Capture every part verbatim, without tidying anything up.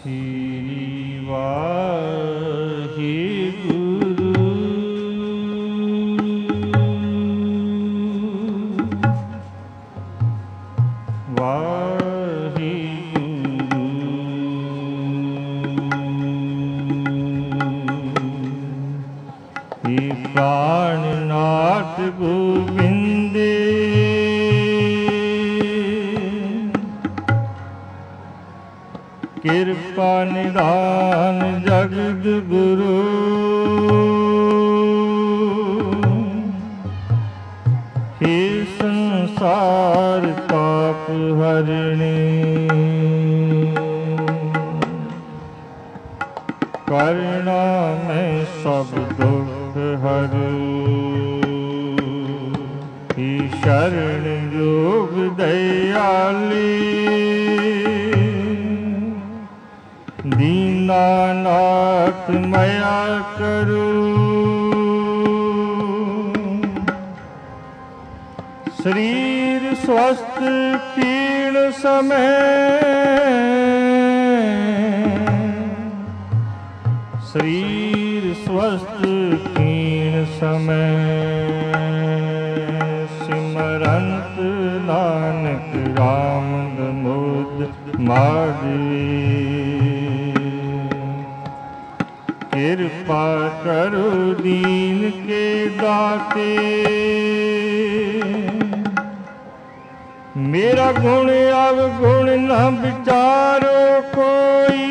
ਸ੍ਰੀ ਵਾਹਿਗੁਰੂ। ਵਾਹਿਗੁਰੂ। ਏ ਪ੍ਰਾਣਨਾਥ ਗੋਬਿੰਦੇ ਕਿਰਪਾ ਨਿਧਾਨ ਜਗਤ ਗੁਰੂ। हे ਸੰਸਾਰ ਤਾਪ ਹਰਣੇ ਕਰਨਾ ਮੈਂ ਸਭ ਦੁਖ ਹਰੂ। हे ਸ਼ਰਨ ਜੋਗ ਦਇਆਲੀ ਦੀਨਾਨਾਥ ਮਇਆ ਕਰੂ। ਸਰੀਰ ਸਵਸਥ ਪੀਣ ਸਮੈ ਸਰੀਰ ਸਵਸਥ ਪੀਣ ਸਮੈ ਸਿਮਰੰਤ ਨਾਨਕ ਰਾਮ ਦਮੋਦ ਮਾਧਵੀ। ਕਿਰਪਾ ਕਰੋ ਦੀਨ ਕੇ ਦਾਤੇ ਮੇਰਾ ਗੁਣ ਅਵਗੁਣ ਨਾ ਵਿਚਾਰੋ ਕੋਈ।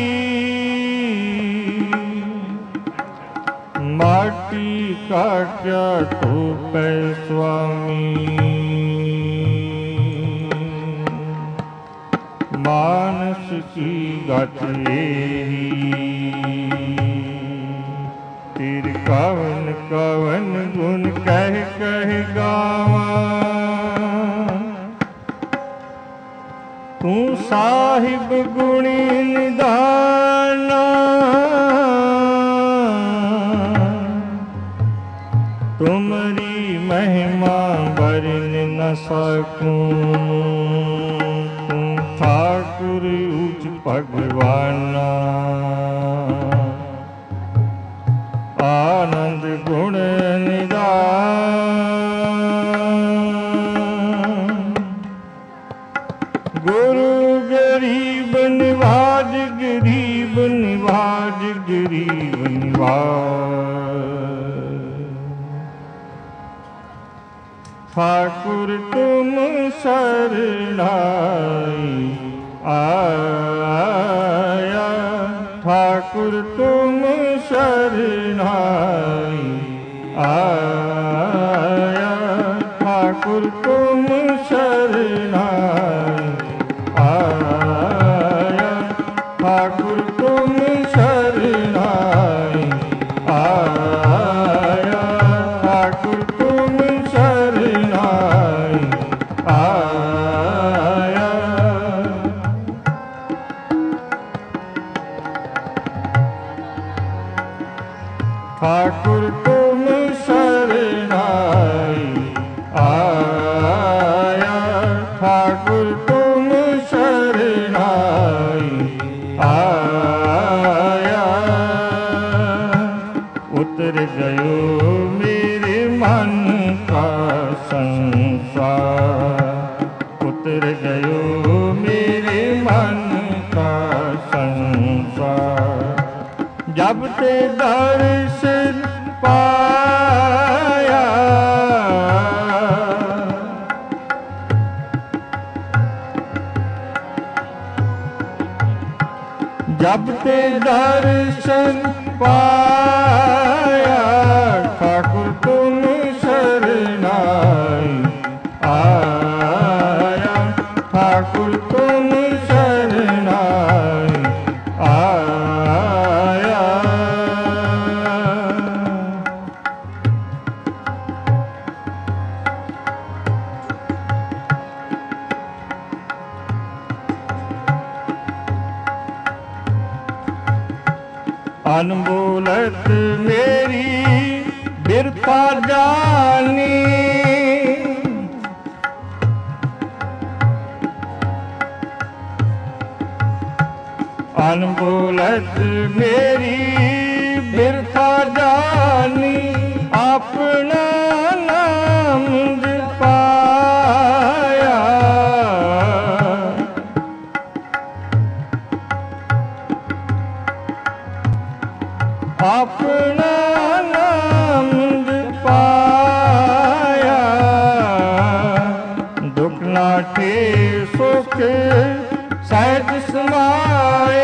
ਮਾਟੀ ਕਾਟਿਆ ਧੋਪੈ ਸੁਆਮੀ ਮਾਨਸ ਕੀ ਗਤ ਏਹੀ। ਤੇਰ ਕਵਨ ਕਵਨ ਗੁਣ ਕਹਿ ਕਹਿ ਗਾਵਾਂ। ਤੂੰ ਸਾਹਿਬ ਗੁਣੀ ਨਿਧਾਨਾ ਤੁਮਰੀ ਮਹਿਮਾ ਵਰਨ ਨ ਸਕੂੰ। ਤੂੰ ਠਾਕੁਰ ਊਚ ਭਗਵਾਨਾ ਆਨੰਦ ਗੁਣ ਨਿਧਾਨ। ਗੁਰੂ ਗਰੀਬ ਨਿਵਾਜ ਗਰੀਬ ਨਿਵਾਜ ਗਰੀਬ ਨਿਵਾਜ। ਠਾਕੁਰ ਤੁਮ ਸਰਣਾਈ ਆਇਆ। ਠਾਕੁਰ ਤੁਮ ਸਰਣਾਈ ਆਇਆ। ਠਾਕੁਰ ਤੁਮ ਸਰਣਾਈ ਆਇਆ। ਠਾਕੁਰ ਤੁਮ ਸਰਣਾਈ ਆਇਆ। ਠਾਕੁਰ ਤੁਮ ਸਰਣਾਈ ਆਇਆ। ਠਾਕੁਰ ਤੁਮ ਸਰਣਾਈ ਆਇਆ। ਠਾਕੁਰ ਤੁਮ ਸਰਣਾਈ ਆਇਆ। ਉਤਰ ਗਇਓ ਮੇਰੇ ਮਨ ਕਾ ਸੰਸਾਰ। ਉਤਰ ਗਇਓ ਮੇਰੇ ਮਨ ਕਾ ਸੰਸਾਰ। ਜਬ ਤੇ ਦਰਸ਼ਨ ਪਾਇਆ ਜਬ ਤੇ ਦਰਸ਼ਨ ਪਾਇਆ। ਠਾਕੁਰ ਤੁਮ ਸਰਣਾਈ ਆਇਆ। ਠਾਕੁਰ ਤੁਮ ਸਰਣਾਈ ਆਇਆ। ਅਨਮੋਲਤ ਮੇਰੀ ਬਿਰਥਾ ਜਾਨੀ। अनबोलत मेरी बिरथा जानी अपना नाम पाया। अपना नाम पाया दुख नाटे सुख सहज समाए।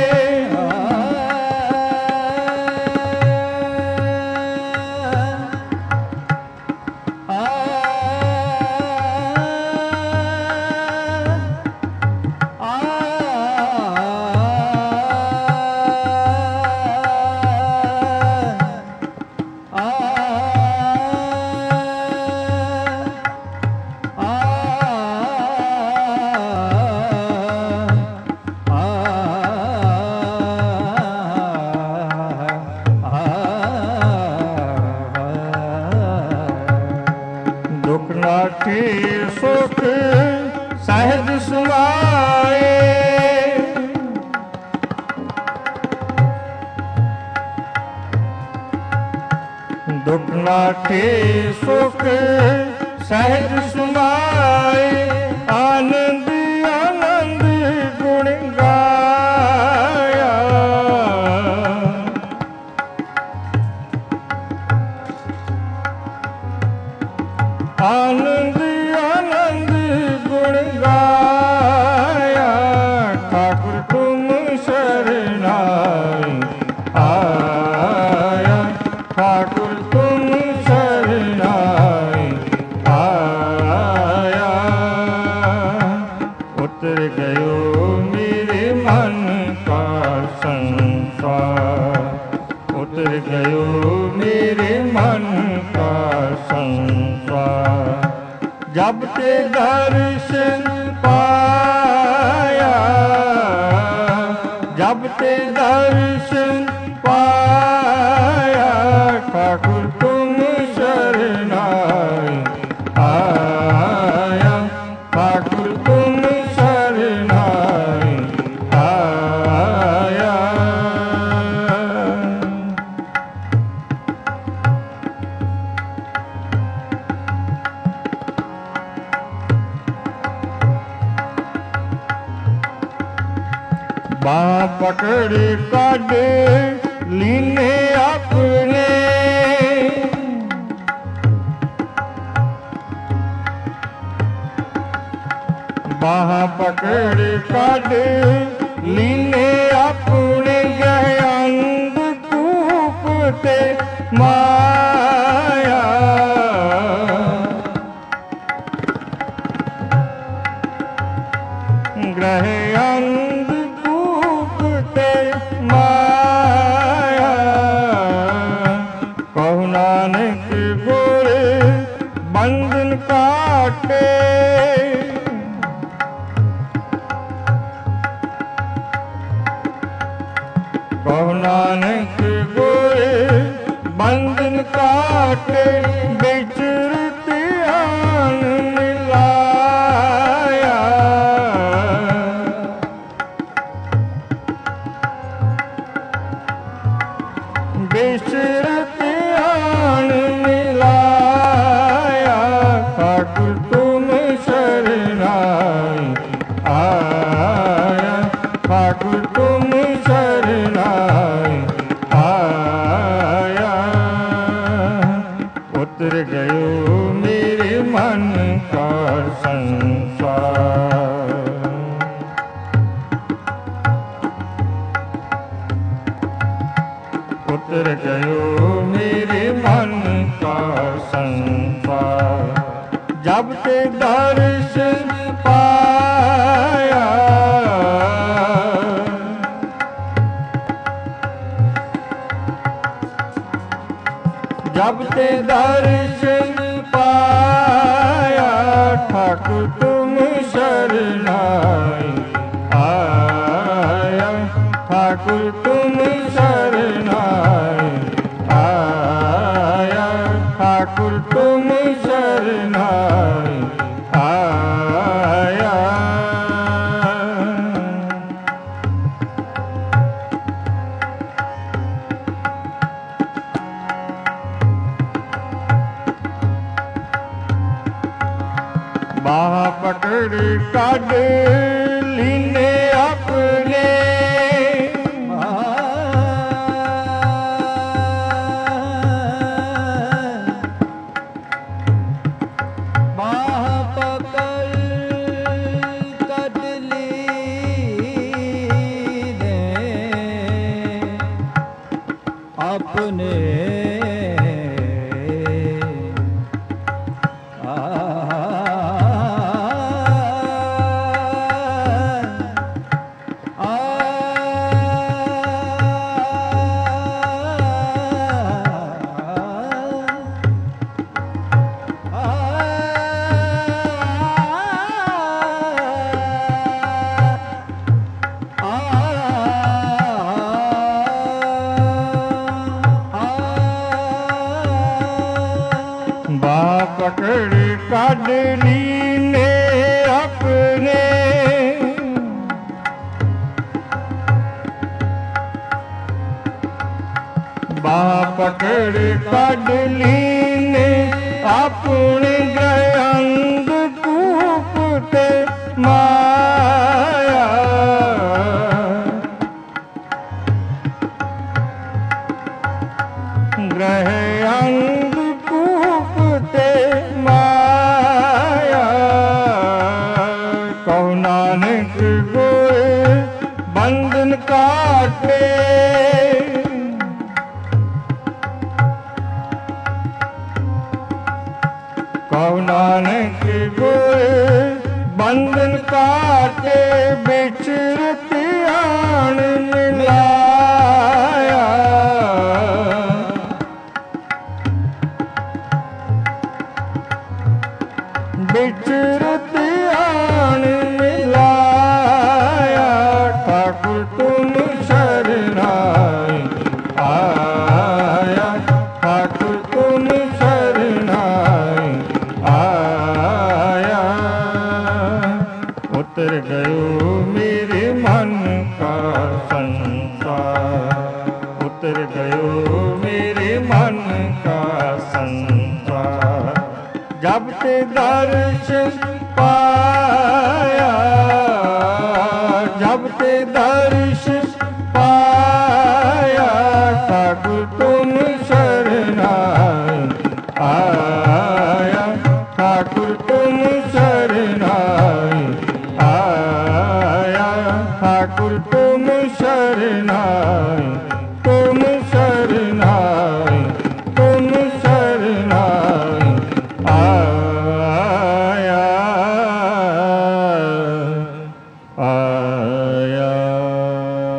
दुख नाटे सुख सहज समाए। दुख नाटे सुख सहज समाए आनंद आनंद गुण गाया। आनंद आनंद गुण गाया ठाकुर तुम शरणाई आया। ठाकुर तुम शरणाई आया। उतर गयो मेरे मन का संसार। उतर गयो मेरे मन का संसार। जब ते दर्शन पाया। जब ते दर्शन पाया ठाकुर तुम शरणाई आया। ठाकुर तुम शरणाई आया। बाँ पकड़ काढ़ लीने अपने। बाँ पकड़ काढ़ लीने अपने गए अंधकूप ते माया। ग्रह अंधकूप ते माया। कहु नानक गुर बंधन काटे। कहु नानक गुर बंधन काटे विचरत आन मिलाया। विचरत आन मिलाया ठाकुर तुम शरणाई आया। ठाकुर तुम शरणाई आया। उतर गयो मेरे मन का संसार। उतर गयो मेरे मन का संसार। जब ते दर्शन पाया। जब ते दर्शन पाया ठाकुर तुम शरणाई आया। ठाकुर तुम शरणाई आया। ठाकुर तुम शरणाई आया। पकड़ काढ़ लीने अपने अपने पकड़ काढ़ लीने अपने बाह पकड़ काढ़ लीने अपने गयंग कूपते माया ग्रह अंग कूपते माया कहो नानक गोए बंधन काटे कहो नानक गोए बंधन काटे बिचरत आन मिलाया बिचरत आन मिलाया ठाकुर तुम शरणाई आया ठाकुर तुम शरणाई आया उतर गयो मेरे मन का संसार उतर गयो मेरे मन का संसार जब ते दर्शन पाया जब ते दर्शन पाया ठाकुर तुम शरणाई आया ठाकुर तुम शरणाई आया ठाकुर तुम शरणाई तुम शरणाई तुम शरणाई आया आया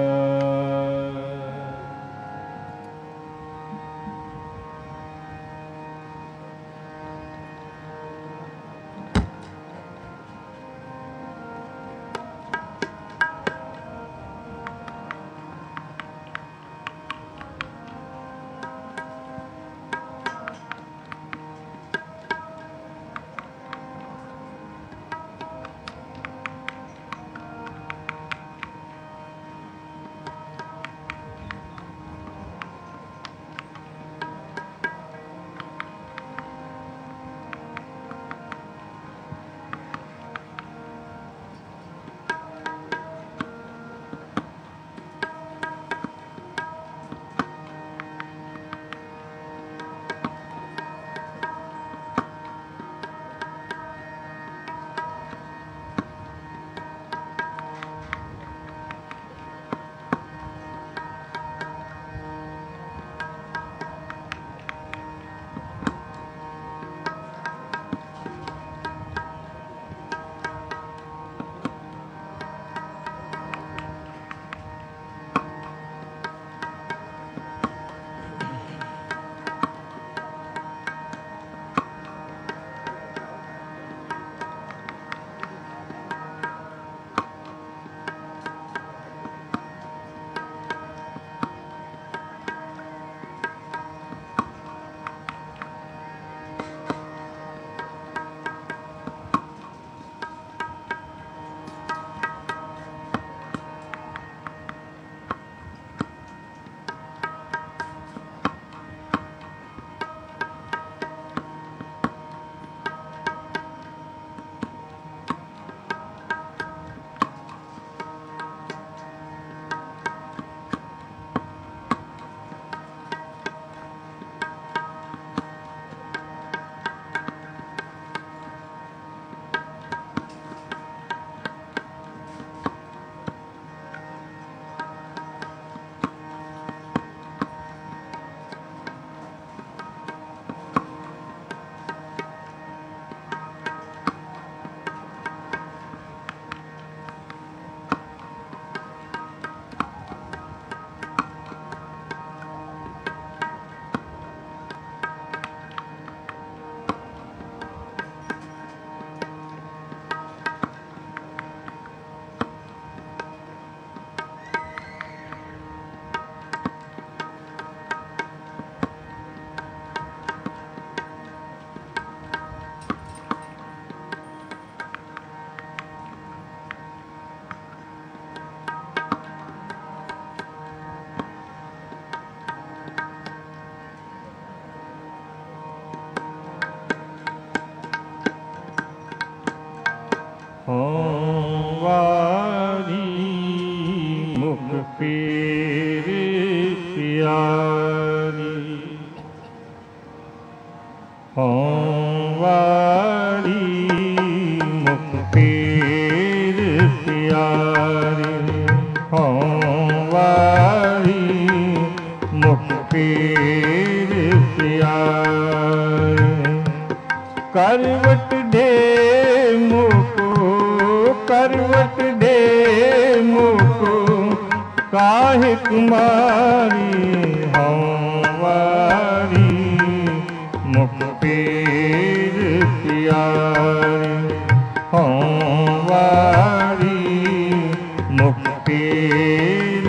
प्यारी हों वारी मुख पीर प्यारी। करवट दे मुको करवट दे मुको काहे कुमारी हों वारी मुख पीर प्यारी हों वारी मुख पीर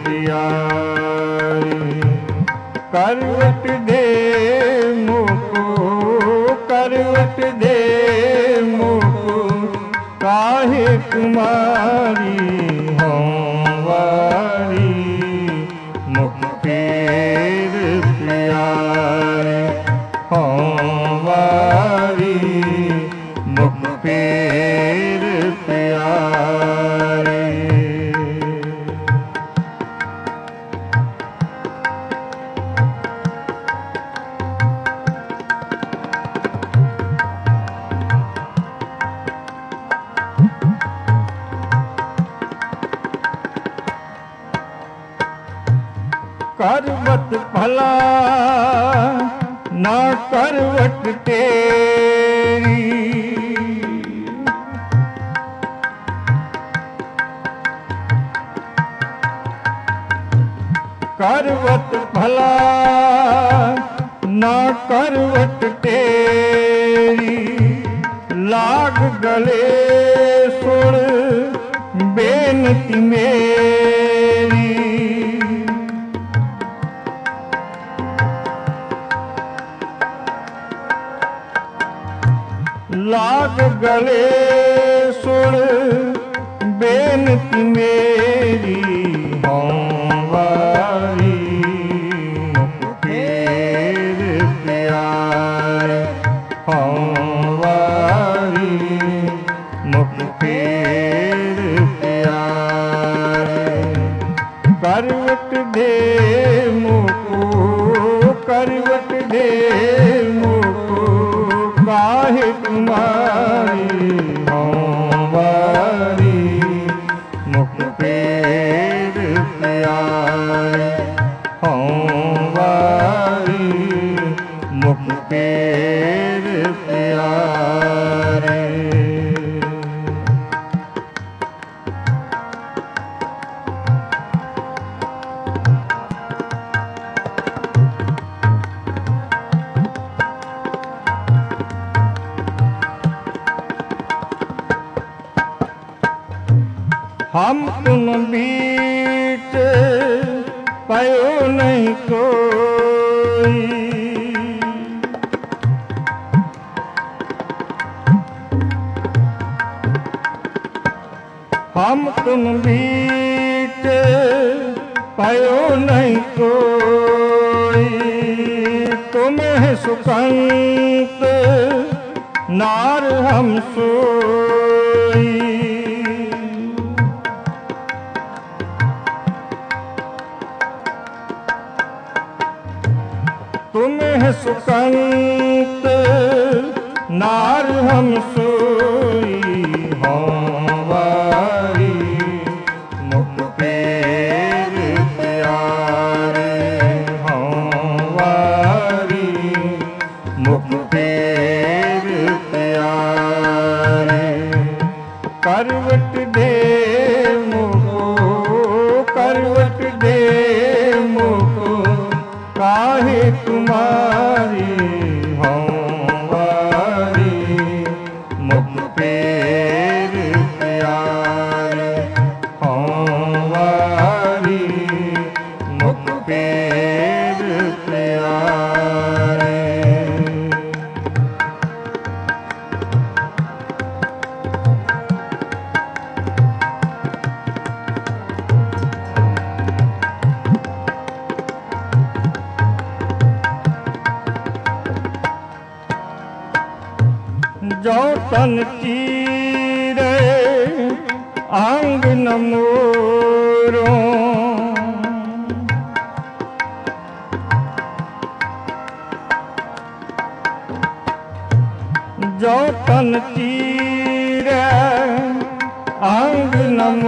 प्यारी। करवट दे मुको करवट दे मुको काहे कुमारी हों वारी मुख पीर प्यारी हों वारी मुख पीर प्यारी। करवट भला ना करवट तेरी करवट भला ना करवट तेरी लाग गले सुन बेनती मेरी। लाग गले सुन बेनती मेरी हों वारी मुख पीर प्यारी हों वारी मुख पीर प्यारी। करवट दे मुको करवट दे मुको काहे कुमारी हों वारी मुख पीर प्यारी हों वारी मुख पीर प्यारी। हम तुम बीच पयो नहीं कोई हम तुम बीच पयो नहीं कोई। तुम्हें सुकंत नार हम सोई। तुम्हें सुकंत नार हम सोई हों वारी मुख पीर प्यारे हों वारी मुख पीर प्यारे। करवट दे मुको करवट दे मुको काहे तुम्हारी हों वारी मुख पीर प्यारे हों वारी मुख पीर प्यारे। जो तन चीरे अंग न मोरो जो तन चीरे अंग न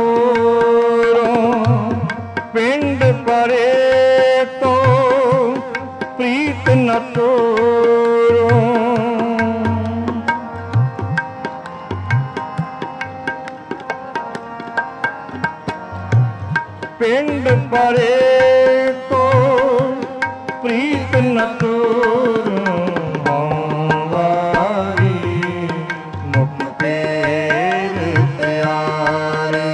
पिंड परे तो प्रीत न तोरूं वारी मुख पेर प्यारे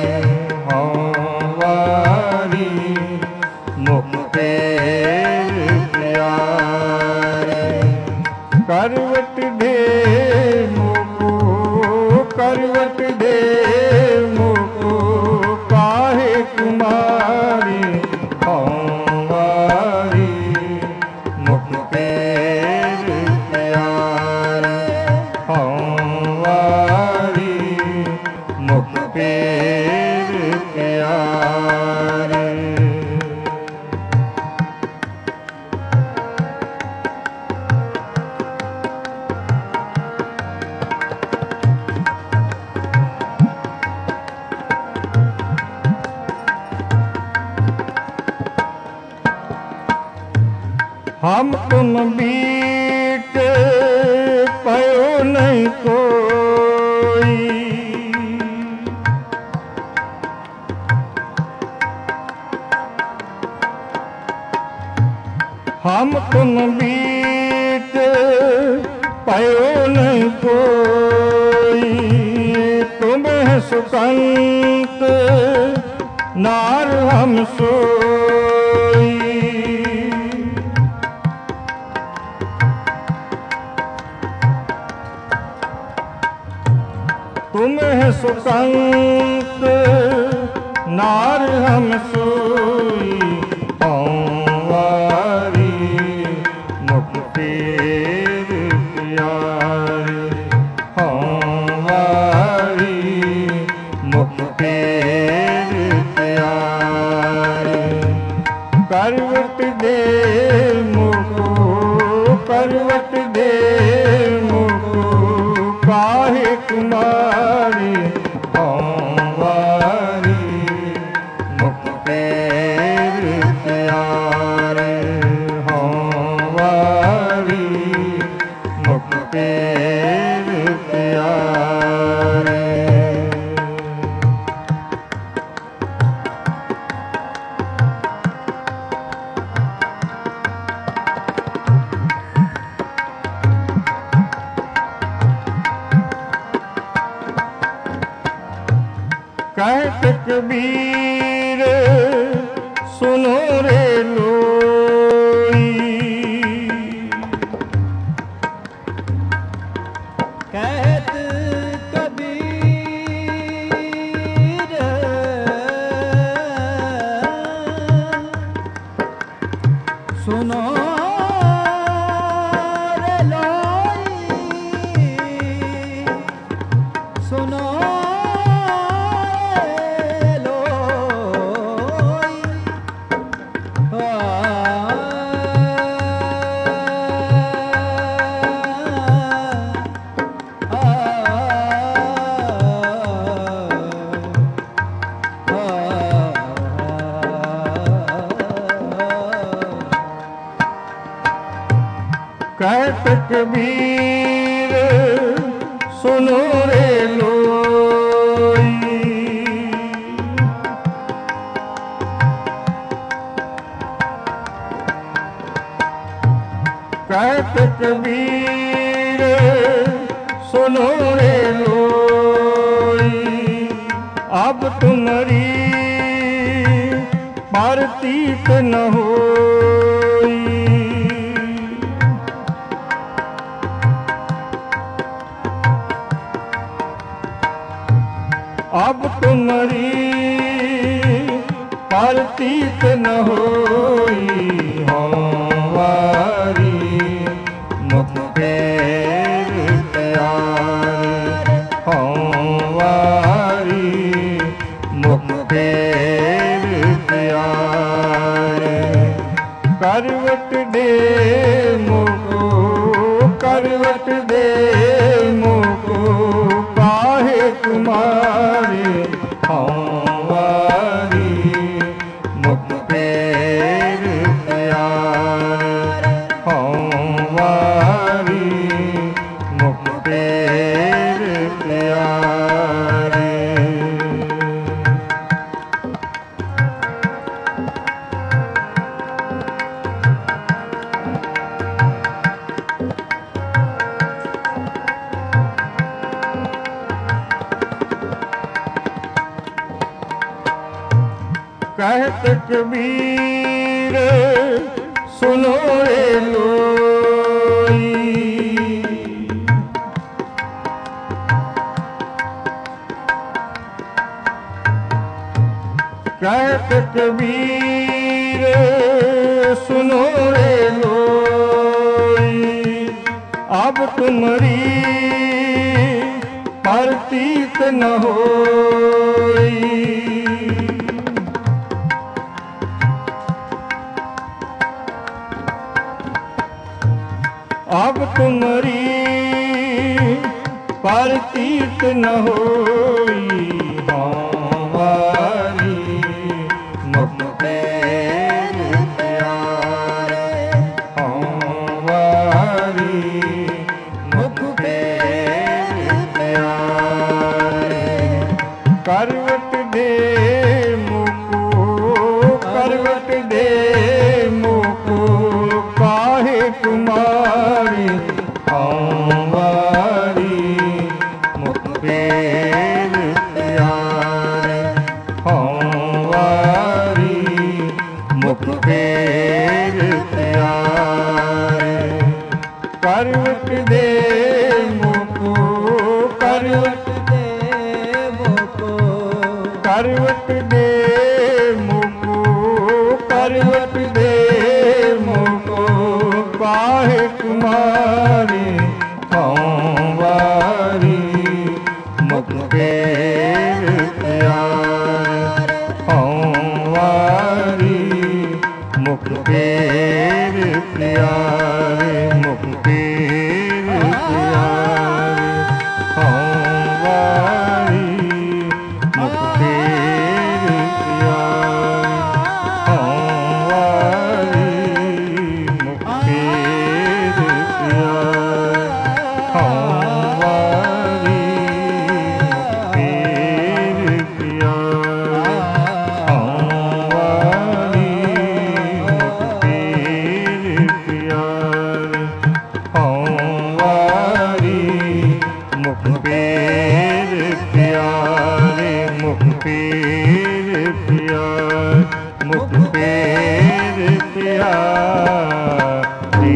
वारी मुख पेर प्यारे करवट दे मुको करवट दे मुको काहे कुमारी वारी मुख पेर प्यारे वारी मुख पेर प्यारे हम तुम बीट पयो नहीं कोई हम तुम बीट पयो नहीं कोई तुम है सुकंत नार हम सोई तुम है सुकंत नार हम सोई वारी मुख पेर प्यारे वारी मुख पेर प्यारे करवट दे मुको करवट दे मुको काहे कुमारी वारी मुख पेर प्यारे वारी मुख पेर प्यारे कहत कबीर सुनो रे लोई कहत कबीर सुनो रे लोई सुनो कहत कबीर सुनो रे लोई कहत कबीर सुनो रे लोई अब तुम्हारी परतीत न होई अब तुम्हारी परतीत न होई वारी मुख पेर प्यारे वारी मुख पेर प्यारे करवट दे मुको करवट दे मुको काहे कुमारी वारी मुख पेर प्यारे वारी मुख पेर प्यारे ਕਹਿਤ ਕਬੀਰ ਸੁਨੋ ਰੇ ਲੋਈ। ਕਹਿਤ ਕਬੀਰ ਸੁਨੋ ਰੇ ਲੋਈ। ਅਬ ਤੁਮਰੀ ਪ੍ਰਤੀਤ ਨ ਹੋਈ। अब तुमरी प्रतीत न होई। हमारी मुख पैर प्यारे, हमारी मुख पैर प्यारे। करवट दे मुको, करवट दे मुको काहे कुमारी। हमारी मुख पैर प्यारे, हमारी मुख पैर प्यारे। करवट दे मुको, करवट दे मुको, करवट दे मुको, करवट दे मुको काहे कुमारी। हमारी मुख पैर प्यारे, हमारी मुख पैर प्यारे, मुख पैर प्यारे। हमारी मुख पैर प्यारे, हमारी मुख पैर प्यारे, हमारी मुख पैर प्यारे, हमारी मुख पैर प्यारे, हमारी मुख पैर प्यारे, मुख पैर प्यारे, मुख पैर प्यारे।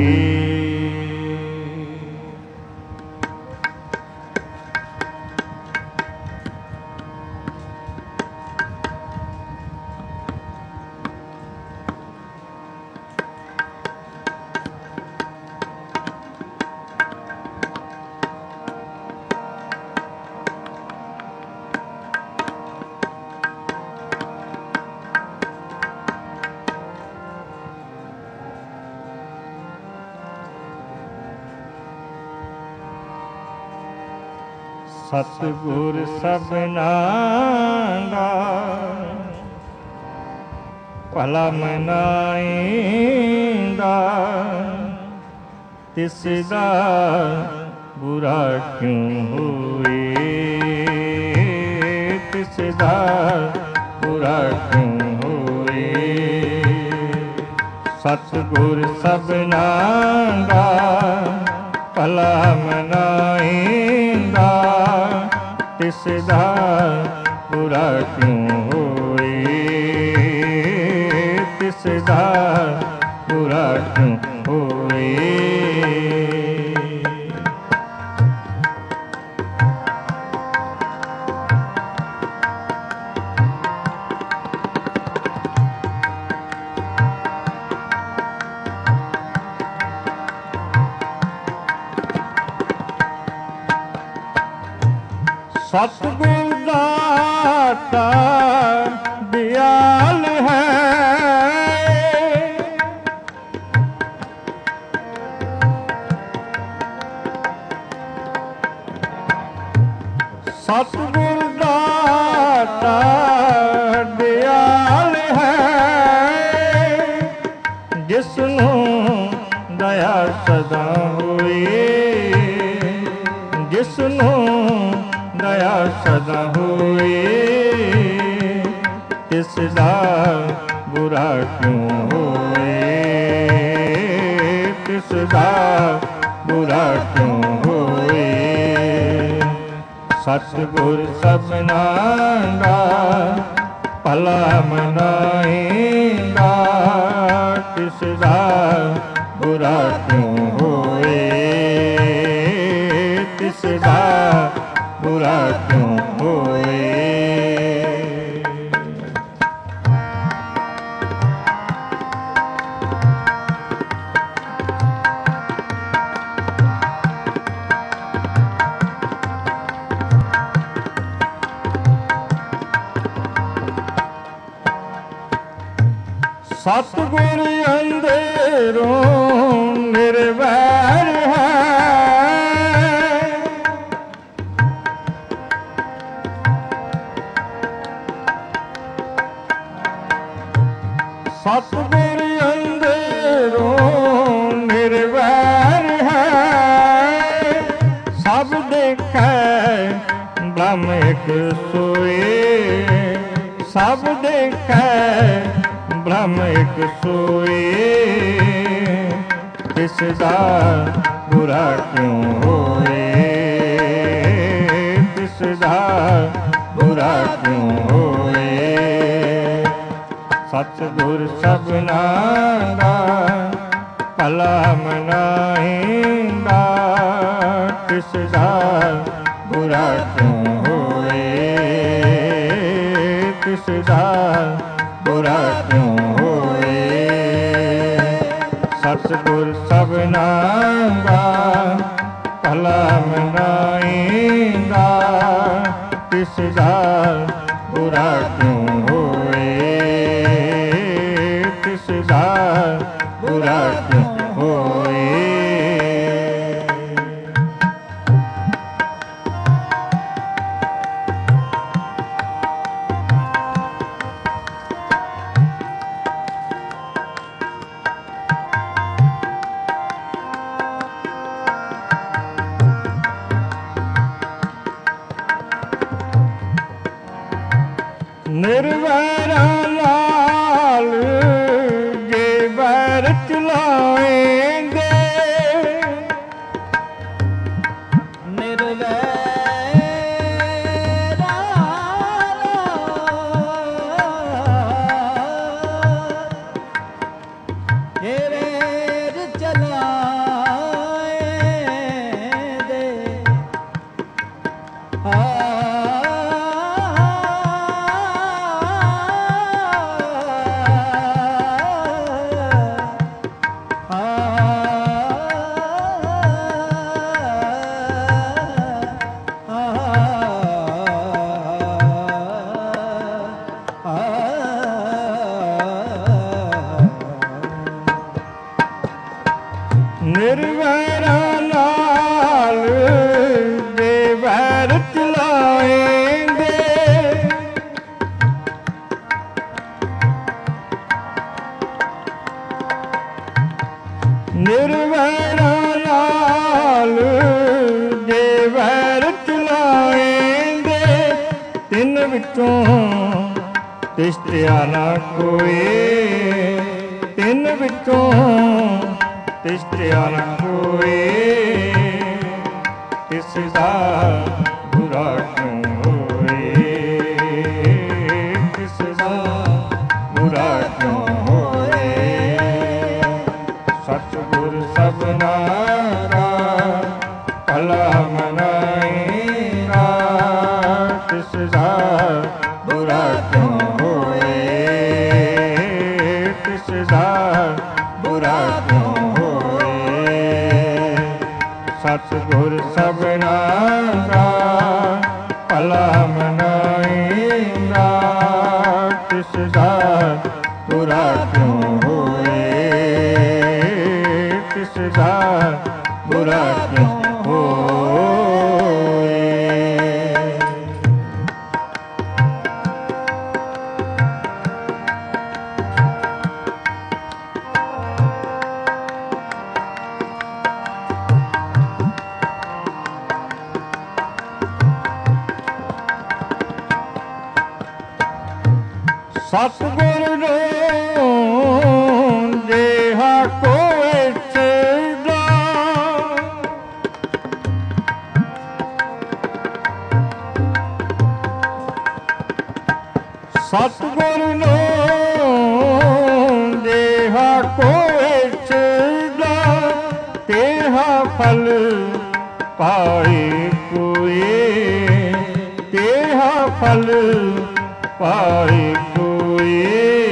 सतगुर सबना दा भला मनाइंदा। तिसदा बुरा क्यों होए, तिसदा बुरा क्यों होए। सतगुर सबना दा भला मनाइंदा। तिसदा बुरा क्यों होए, तिसदा बुरा क्यों होए। सतगुर दाता दयाल है। सतगुर दाता दयाल है। जिसनू दया सदा होए, जिसनू दया सदा होए। तिसदा बुरा क्यों होए, तिसदा बुरा क्यों होए। सतगुर सबना दा भला मनाए। ਤਿਸਦਾ ਬੁਰਾ ਕਿਉਂ ਹੋਏ, ਤਿਸਦਾ ਬੁਰਾ ਕਿਉਂ ਹੋਏ। ਸਤਿਗੁਰ ਅੰਧੇਰੋਂ ਨਿਰਵੈਰ ਹੈ, ਸਤਿਗੁਰ ਅੰਧੇਰੋਂ ਨਿਰਵੈਰ ਹੈ। ਸਭ ਦੇਖੈ ਬ੍ਰਹਮ ਇੱਕ ਸੋਏ, ਸਭ ਦੇਖੈ ਬ੍ਰਹਮ ਇੱਕ ਸੋਏ। ਤਿਸਦਾ ਬੁਰਾ ਕਿਉਂ ਹੋਏ, ਤਿਸਦਾ ਬੁਰਾ ਕਿਉਂ ਹੋਏ। ਸਤਿਗੁਰ ਸਭਨਾ ਦਾ ਭਲਾ ਮਨਾਏਂਦਾ, ਤਿਸਦਾ ਬੁਰਾ ਕਿਉਂ ਹੋਏ, ਤਿਸਦਾ ਬੁਰਾ ਕਿਉਂ ਹੋਏ। ਸਤਿਗੁਰ ਸਭਨਾ ਦਾ ਭਲਾ ਮਨਾਏਂਦਾ, ਤਿਸਦਾ ਬੁਰਾ ਕਿਉਂ ਹੋਏ, ਤਿਸਦਾ ਬੁਰਾ ਕਿਉਂ ਹੋਏ। ਨਿਰਵੈਰਾਂ ਨਾਲ ਜੇ ਵੈਰ ਚਲਾਏਂਗੇ, ਨਿਰਵੈਰਾਂ ਜੇ ਵੈਰ ਚਲਾਏਂਗੇ, ਆ ਨਿਰਵੈਰਾਂ ਨਾਲ ਜੇ ਵੈਰ ਚਲਾਏਂਗੇ, ਨਿਰਵੈਰਾਂ ਨਾਲ ਜੇ ਵੈਰ ਚਲਾਏਂਗੇ। ਤਿੰਨ ਵਿੱਚੋਂ ਤਿਸਤਿਆ ਨਾ ਕੋਏ, ਤਿੰਨ ਵਿੱਚੋਂ ਤਿਸਤਿਆ ਨਾ ਕੋਏ। ਤਿਸਦਾ ਬੁਰਾ ਕਿਉਂ ਹੋਏ, ਤਿਸਦਾ ਬੁਰਾ ਕਿਉਂ ਹੋਏ। ਸਤਿਗੁਰ ਸਭਨਾ ਦਾ ਭਲਾ ਮਨਾਏਂਦਾ, ਤਿਸਦਾ ਬੁਰਾ ਕਿਉਂ ਹੋਏ, ਤਿਸਦਾ ਬੁਰਾ ਕਿਉਂ ਹੋਏ। ਸਤਿਗੁਰ ਸਭਨਾ ਦਾ ਭਲਾ ਮਨਾਏਂਦਾ, ਤਿਸਦਾ ਬੁਰਾ ਕਿਉਂ ਹੋਏ, ਤਿਸਦਾ ਬੁਰਾ ਕਿਉਂ ਹੋਏ। ਸਤਿਗੁਰ ਨੂੰ ਜਿਹਾ ਕੋਈ ਸਿਰਦਾ, ਸਤਿਗੁਰ ਨੂੰ ਜਿਹਾ ਕੋਈ ਫਲ ਪਾਏ ਕੋਏ, ਤੇਹਾ ਫਲ ਪਾਏ ਕੋਏ,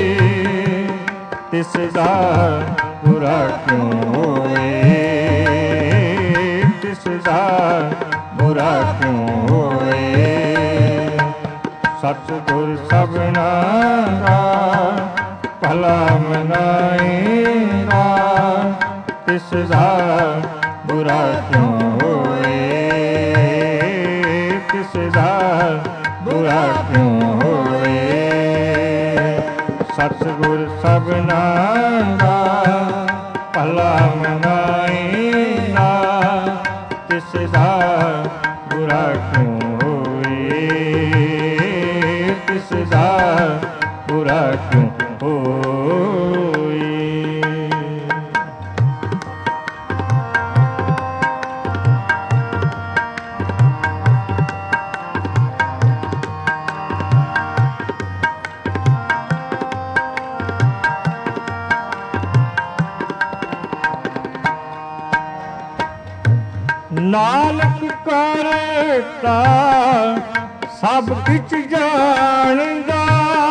ਤਿਸ ਦਾ ਬੁਰਾ ਕਿਉ ਹੋਏ, ਤਿਸ ਦਾ ਬੁਰਾ ਕਿਉ ਹੋਏ। ਸਤਿਗੁਰ ਸਭਨਾ ਦਾ ਭਲਾ ਮਨਾਏਗਾ, ਤਿਸ ਦਾ ਬੁਰਾ ਕਿਉ ਹੋਏ, ਤਿਸ ਦਾ ਬੁਰਾ ਕਿਉ ਹੋਏ। ਸਤਿਗੁਰ ਸਭਨਾ ਦਾ ਭਲਾ ਮਨਾਏਗਾ, ਤਿਸ ਦਾ ਬੁਰਾ ਕਿਉ ਹੋਏ, ਤਿਸ ਦਾ ਬੁਰਾ ਕਿਉ ਹੋਏ। ਨਾਨਕ ਕਰਤਾ ਸਭ ਕਿਛ ਜਾਣਦਾ,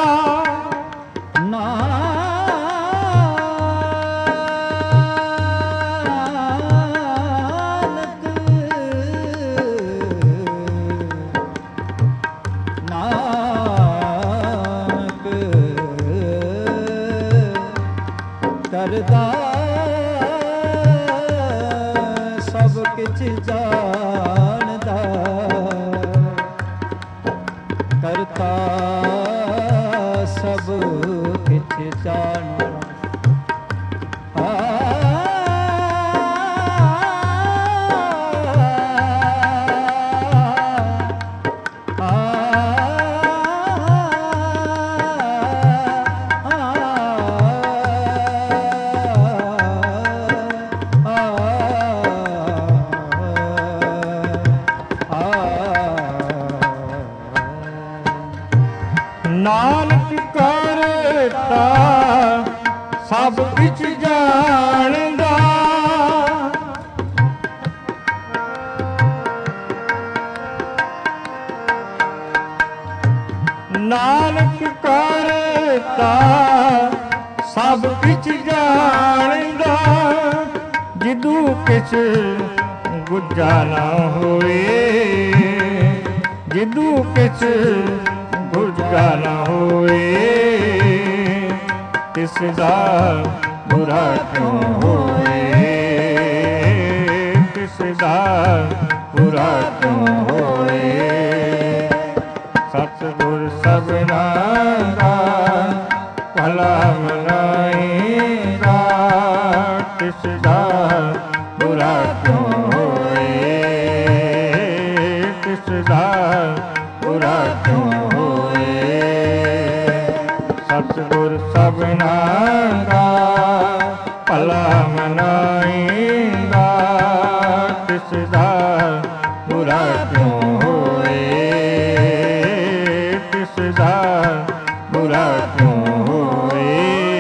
ਕਰਦਾ ਸਭ ਕਿਛ ਜਾਣਦਾ, ਕਰਤਾ ਸਭ ਕਿਛ ਜਾਣਦਾ। ਨਾਨਕ ਕਰਤਾ ਸਭ ਕਿਛ ਜਾਣਦਾ, ਨਾਨਕ ਕਰਤਾ ਸਭ ਕਿਛ ਜਾਣਦਾ, ਜਿਦੂ ਕਿਛ ਗੁੱਜਾ ਨਾ ਹੋਏ, ਜਿਦੂ ਕਿਛ ਗੁੱਜਾ ਨਾ ਹੋਏ, ਤਿਸ ਦਾ ਬੁਰਾ ਕਿਉ ਹੋਏ, ਤਿਸ ਦਾ ਬੁਰਾ ਕਿਉ ਹੋਏ। ਸਤਿਗੁਰ ਸਭਨਾ ਦਾ ਭਲਾ ਮਨਾਏਗਾ, ਤਿਸ ਦਾ ਬੁਰਾ ਕਿਉ ਹੋਏ, ਤਿਸ ਦਾ ਬੁਰਾ ਕਿਉ ਹੋਏ। ਸਤਿਗੁਰ ਸਭਨਾ ਦਾ ਭਲਾ ਮਨਾਏਗਾ, ਤਿਸ ਦਾ ਬੁਰਾ ਕਿਉ ਹੋਏ, ਤਿਸ ਦਾ ਬੁਰਾ ਕਿਉ ਹੋਏ।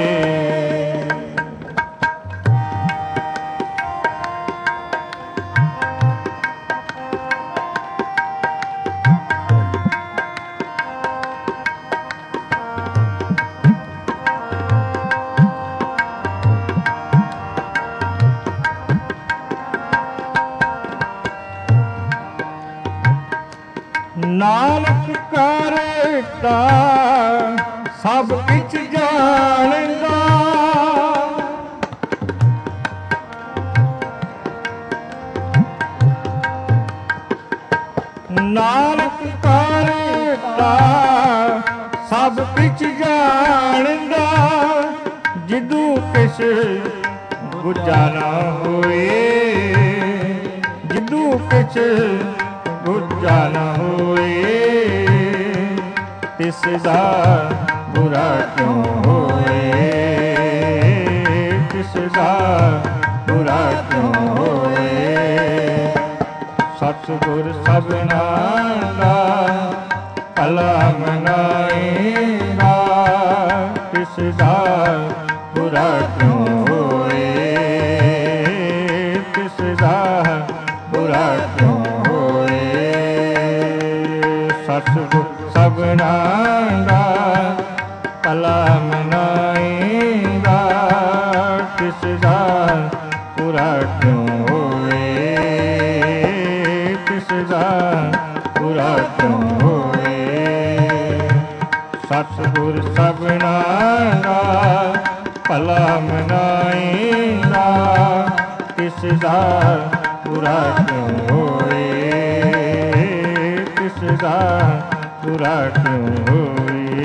ਨਾਨਕ ਕਰਤਾ ਸਭ ਕਿਛ ਜਾਣਦਾ, ਨਾਨਕ ਕਰਤਾ ਸਭ ਕਿਛ ਜਾਣਦਾ, ਜਿਦੂ ਕਿਛ ਗੁੱਜਾ ਨਾ ਹੋਏ, ਜਿਦੂ ਕਿਛ ਗੁੱਜਾ ਨਾ ਹੋਏ, ਤਿਸ ਦਾ ਬੁਰਾ ਕਿਉ ਹੋਏ, ਤਿਸ ਦਾ ਬੁਰਾ ਕਿਉ ਹੋਏ। ਸਤਿਗੁਰ ਸਭਨਾ ਦਾ ਭਲਾ ਮਨਾਏਗਾ, ਤਿਸ ਦਾ ਬੁਰਾ ਕਿਉ ਹੋਏ, ਤਿਸ ਦਾ ਸਭਨਾ ਭਲਾ ਮਨਾਏਗਾ, ਤਿਸ ਦਾ ਪੂਰਾ ਕਿਉ ਹੋਏ, ਤਿਸ ਦਾ ਪੂਰਾ ਕਿਉ ਹੋਏ। ਸਤਿਗੁਰ ਸਭਨਾ ਦਾ ਭਲਾ ਮਨਾਏਗਾ, ਤਿਸ ਦਾ ਪੂਰਾ ਕਿਉ ਹੋਏ, ਤਿਸ ਦਾ ਪੂਰਾ ਕਿਉ ਹੋਏ।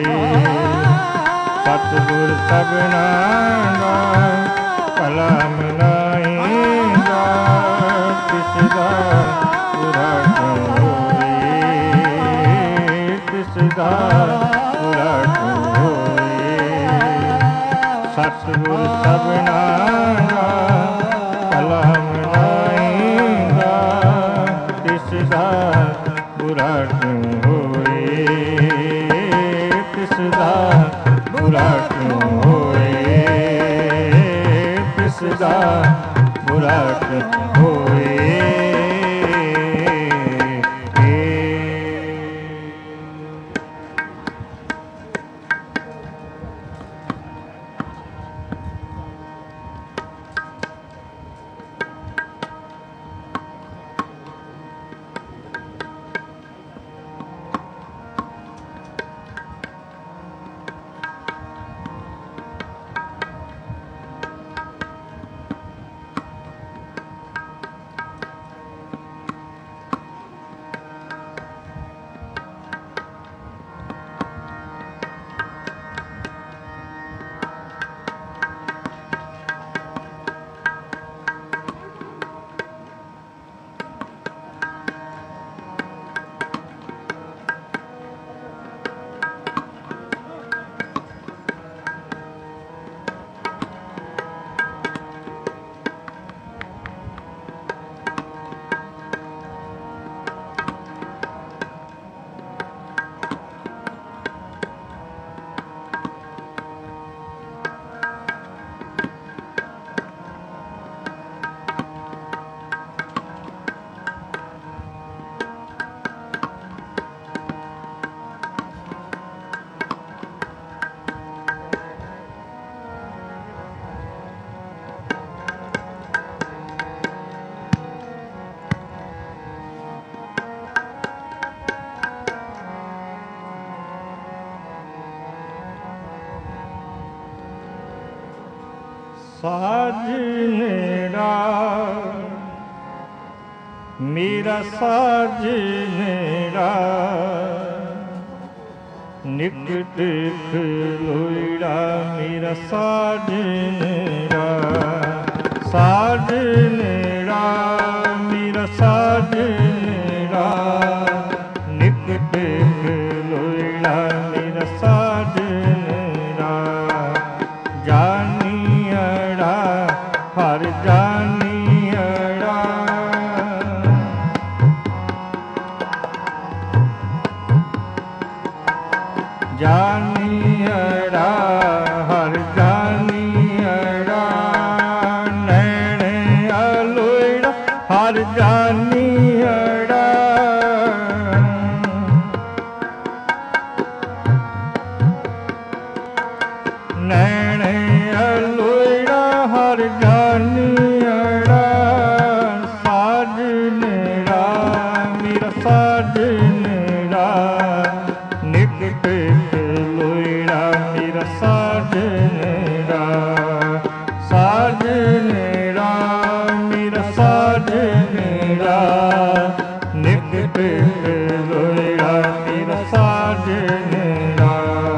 ਸਤਿਗੁਰ ਸਭਨਾ ਦਾ ਭਲਾ ਮਨਾਏਗਾ, ਤਿਸ ਦਾ ਪੂਰਾ ਕਿਉ ਹੋਏ, ਤਿਸ ਦਾ ਪੂਰਾ ਕਿਉ ਹੋਏ। ਸਤਿਗੁਰ ਸਭਨਾ ਦਾ ਭਲਾ ਮਨਾਏਗਾ, ਤਿਸ ਦਾ ਪੂਰਾ ਕਿਉ ਹੋਏ, ਤਿਸ ਦਾ ਪੂਰਾ ਕਿਉ ਹੋਏ, ਤਿਸ ਦਾ ਪੂਰਾ ਕਿਉ ਹੋਏ। ਸਾਜਨੇੜਾ ਮੇਰਾ ਸਾਜਨੇੜਾ, ਨਿਕਟ ਖਲੋਇੜਾ ਮੇਰਾ ਸਾਜਨੇੜਾ, ਸਾਜਨੇੜਾ ਮੇਰਾ ਸਾਜਨੇੜਾ, ਨਿਕਟ ਖਲੋਇੜਾ ਮੇਰਾ ਸਾਜਨੇੜਾ। ਜਾਨੀਅੜਾ ਹਰ ਜਾਨੀਅੜਾ, ਜਾਨੀਅੜਾ ਹਰ ਜਾਨੀਅੜਾ, ਨੈਣ ਅਲੋਇੜਾ ਹਰ ਜਾਨੀਅੜਾ, ਨੈਣ ਅਲੋਇੜਾ ਹਰ ਜਾਨੀਅੜਾ। ਸਾਜਨੇੜਾ ਮੇਰਾ ਸਾਜਨੇੜਾ, ਨਿਕਟ ਖਲੋਇੜਾ ਮੇਰਾ ਸਾਜਨੇੜਾ, ਸਾਜਨੇੜਾ ਮੇਰਾ ਸਾਜਨੇੜਾ, ਨਿਕਟ ਖਲੋਇੜਾ ਮੇਰਾ ਸਾਜਨੇੜਾ।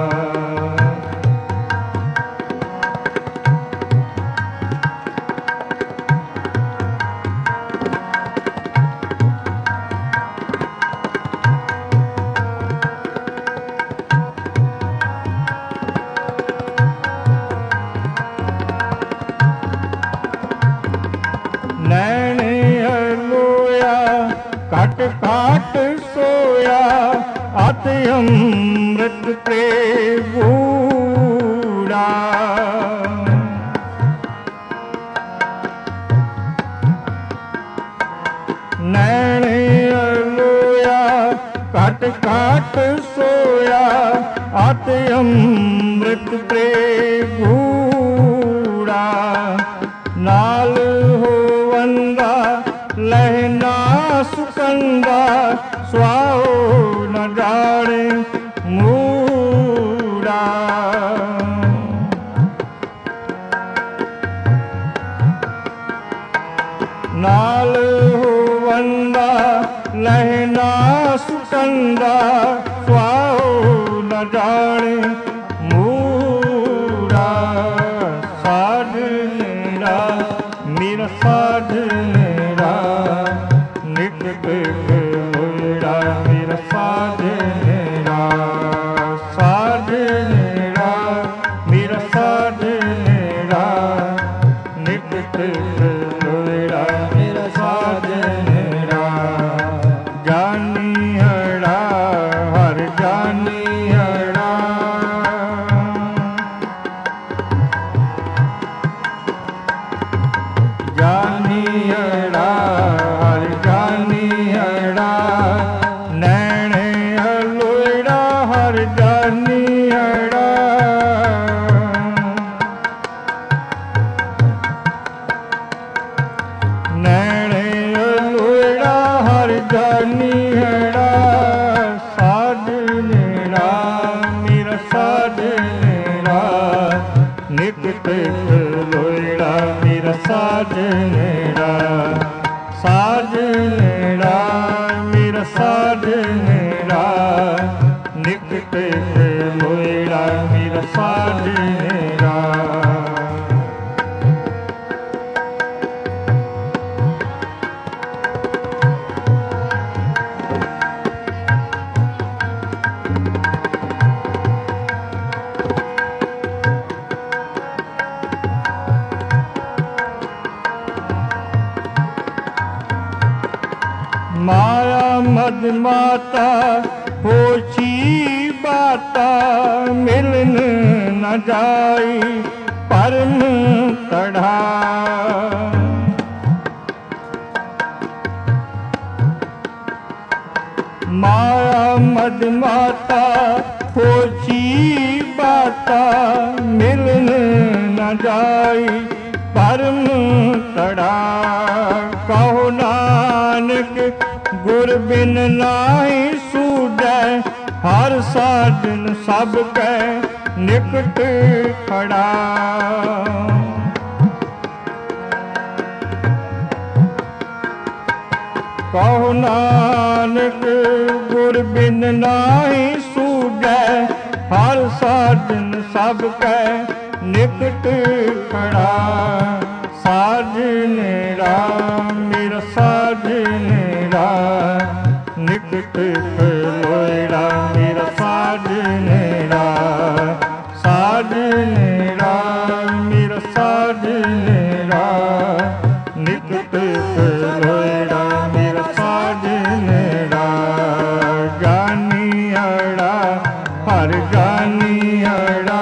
ਨੈਣ ਅਲੋਇਆ ਘਟ ਘਟ ਸੋਇਆ, ਅਤ ਅੰਮ੍ਰਿਤ ਪ੍ਰੇਬੂੜਾ, ਨੈਣ ਅਲੋਇਆ ਘਟ ਘਟ ਸੋਇਆ, ਅੰਮ੍ਰਿਤ ਪ੍ਰੇ ਗੂੜਾ ਨਾਲ ਹੋਵੰਦਾ ਲਹਿਣਾ ਸੁਕੰਦਾ ਸੁਆਓ ਨ ਜਾਣੇ ਮੂੜਾ ਨਾਲ ਹੋਵੰਦਾ ਲਹਿਣਾ ਸੁਕੰਦਾ ਸੁਆਓ ਨ ਜਾਣੇ ਮੂੜਾ ਸਾਜਨੇਰਾ ਮੇਰਾ ਸਾਜਨੇਰਾ ਨਿਤ ਹੋਇੜਾ ਮੇਰਾ ਸਾਜਨੇਰਾ ਸਾਜਨੇਰਾ ਮੇਰਾ ਸਾਜਨੇਰਾ ਨਿਤ ਹੋਇੜਾ ਮੇਰਾ ਸਾਜਨੇਰਾ ਜਾਨੀ ਹੜਾ ਹਰ ਜਾਨੀ ਹੜਾ ਜਾਨੀ ਹੜਾ ਹਰ ਜਾਨੀ ਹੜਾ ਨੈਣੇ ਹਲੋੜਾ ਹਰ ਜਾਨੀ ਹੜਾ ਨੈਣੇ ਹਲੋੜਾ ਹਰ ਜਾਨੀ ਹੜਾ ਸਾਜਨੇਰਾ ਮੇਰਾ ਸਾਜਨੇਰਾ ਨਿਤ ਲੋੜਾ ਮੇਰਾ ਸਾਜਨੇਰਾ ਸਾਜਨੇਰਾ ਮੇਰਾ ਸਾਜਨੇਰਾ ਨਿਤ ਲੋੜਾ ਮੇਰਾ ਸਾਜਨੇਰਾ ਮਾਇਆ ਮਦ ਮਾਤਾ ਹੋਛੀ ਬਾਤਾ ਮਿਲਨ ਨ ਜਾਈ ਪਰਮ ਤੜਾ ਮਾਇਆ ਮਦ ਮਾਤਾ ਹੋਛੀ ਬਾਤਾ ਮਿਲਨ ਨ ਜਾਈ ਪਰਮ ਤੜਾ ਕਹੋ ਨਾਨਕ ਗੁਰ ਬਿਨ ਨਾਹੀ ਸੂਝੈ ਹਰ ਸਾਜਨ ਸਭ ਕੈ ਨਿਕਟ ਖੜਾ ਕਹੋ ਨਾਨਕ ਗੁਰ ਬਿਨ ਨਾਹੀ ਸੂਝੈ ਹਰ ਸਾਜਨ ਸਭ ਕੈ ਨਿਕਟ ਖੜਾ ਸਾਜਨੇਰਾ ਮੇਰਾ ਸਾਜਨੇਰਾ ਨਿਕਟ ਲੋਇੜਾ ਮੇਰਾ ਸਾਜਨੇਰਾ ਸਾਜਨੇਰਾ ਮੇਰਾ ਸਾਜਨੇਰਾ ਨਿਕਟ ਲੋਇੜਾ ਮੇਰਾ ਸਾਜਨੇਰਾ ਜਾਨੀ ਅੜਾ ਹਰ ਜਾਨੀ ਅੜਾ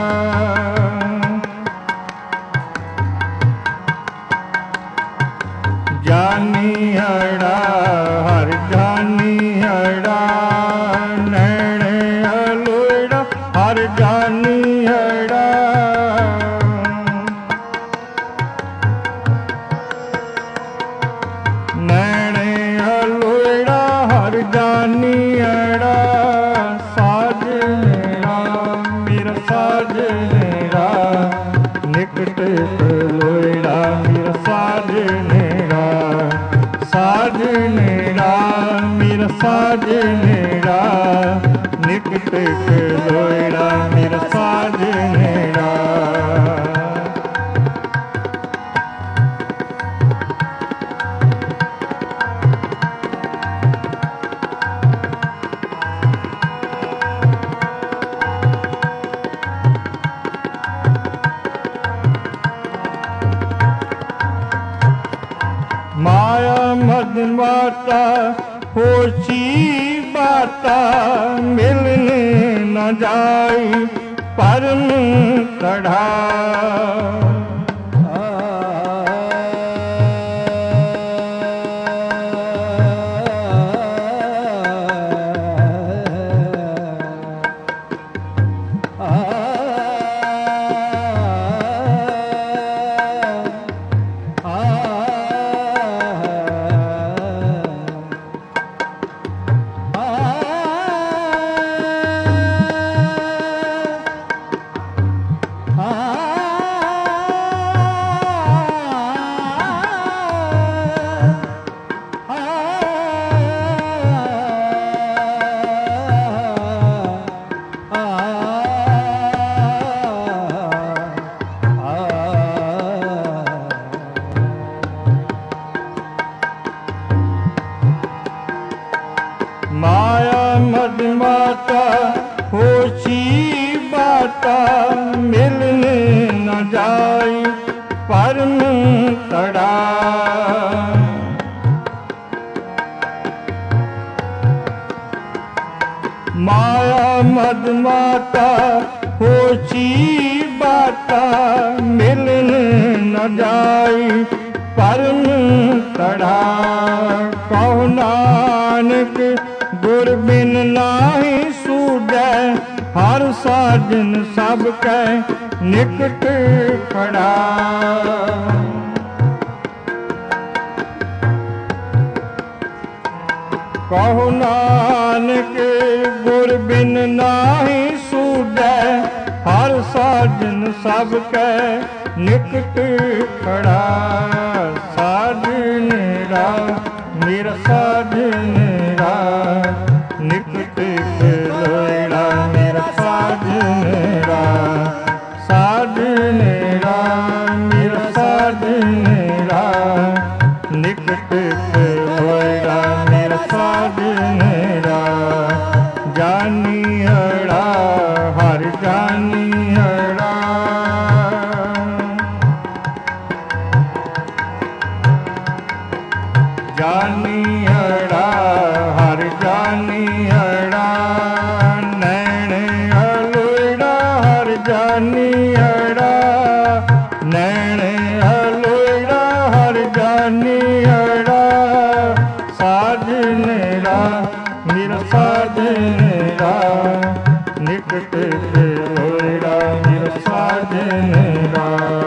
ਜਾਨੀ ਅੜਾ ਹਰ ਜਾਨੀ ਅੜਾ ਨੈਣੇ ਅਲੋੜਾ ਹਰ ਜਾਨੀ ਅੜਾ ਨੈਣੇ ਅਲੋੜਾ ਹਰ ਜਾਨੀ ਅੜਾ ਸਾਜਨੇਰਾ ਮੇਰਾ ਸਾਜਨੇਰਾ ਨਿਕਟ ਲੋਇੜਾ ਮੇਰਾ ਸਾਜਨੇਰਾ ਸਾਜਨੇਰਾ ਮੇਰਾ ਸਾਜਨੇਰਾ ਨਿਕਟ ਲੋਇੜਾ ਮੇਰਾ ਸਾਜਨੇਰਾ ਮਾਇਆ ਮਦ ਮਾਤਾ ਹੋਛੀ ਬਾਤਾ ਮਿਲਨ ਨ ਜਾਈ ਪਰਮ ਕੜਾ ਮਾਤਾ ਮਿਲਨ ਨ ਜਾਈ ਪਰਮ ਤੜਾ। ਮਾਇਆ ਮਦ ਮਾਤਾ ਹੋਛੀ ਬਾਤਾ ਮਿਲਨ ਨ ਜਾਈ ਪਰਮ ਤੜਾ। ਕਹੁ ਨਾਨਕ ਗੁਰ ਬਿਨ ਨਾਹੀ ਸੂਝੈ ਹਰ ਸਾਜਨ ਸਭ ਕੈ ਨਿਕਟ ਖੜਾ। ਕਹੁ ਨਾਨਕ ਗੁਰ ਬਿਨ ਨਾਹੀ ਸੂਝੈ ਹਰ ਸਾਜਨ ਸਭ ਕੈ ਨਿਕਟ ਖੜਾ। ਸਾਜਨਰਾ ਮੇਰਾ ਸਾਜਨਰਾ ਨਿਕਟ ਖਲੋਇੜਾ ਮੇਰਾ ਸਾਜਨਰਾ। ਸਾਜਨਰਾ ਮੇਰਾ ਸਾਜਨਰਾ ਨਿਕਟ ਖਲੋਇੜਾ ਮੇਰਾ ਸਾਜਨਰਾ। ਜਾਨੀਅੜਾ ਹਰਿ ਜਾਨੀਅੜਾ। ਜਾਨੀਅੜਾ ਹਰਿ ਜਾਨੀਅੜਾ। ਨੈਣ ਅਲੋਇੜਾ ਹਰਿ ਜਾਨੀਅੜਾ। ਨੈਣ ਅਲੋਇੜਾ ਹਰਿ ਜਾਨੀਅੜਾ। ਸਾਜਨਰਾ ਮੇਰਾ ਸਾਜਨਰਾ ਨਿਕਟ ਖਲੋਇੜਾ ਮੇਰਾ ਸਾਜਨਰਾ।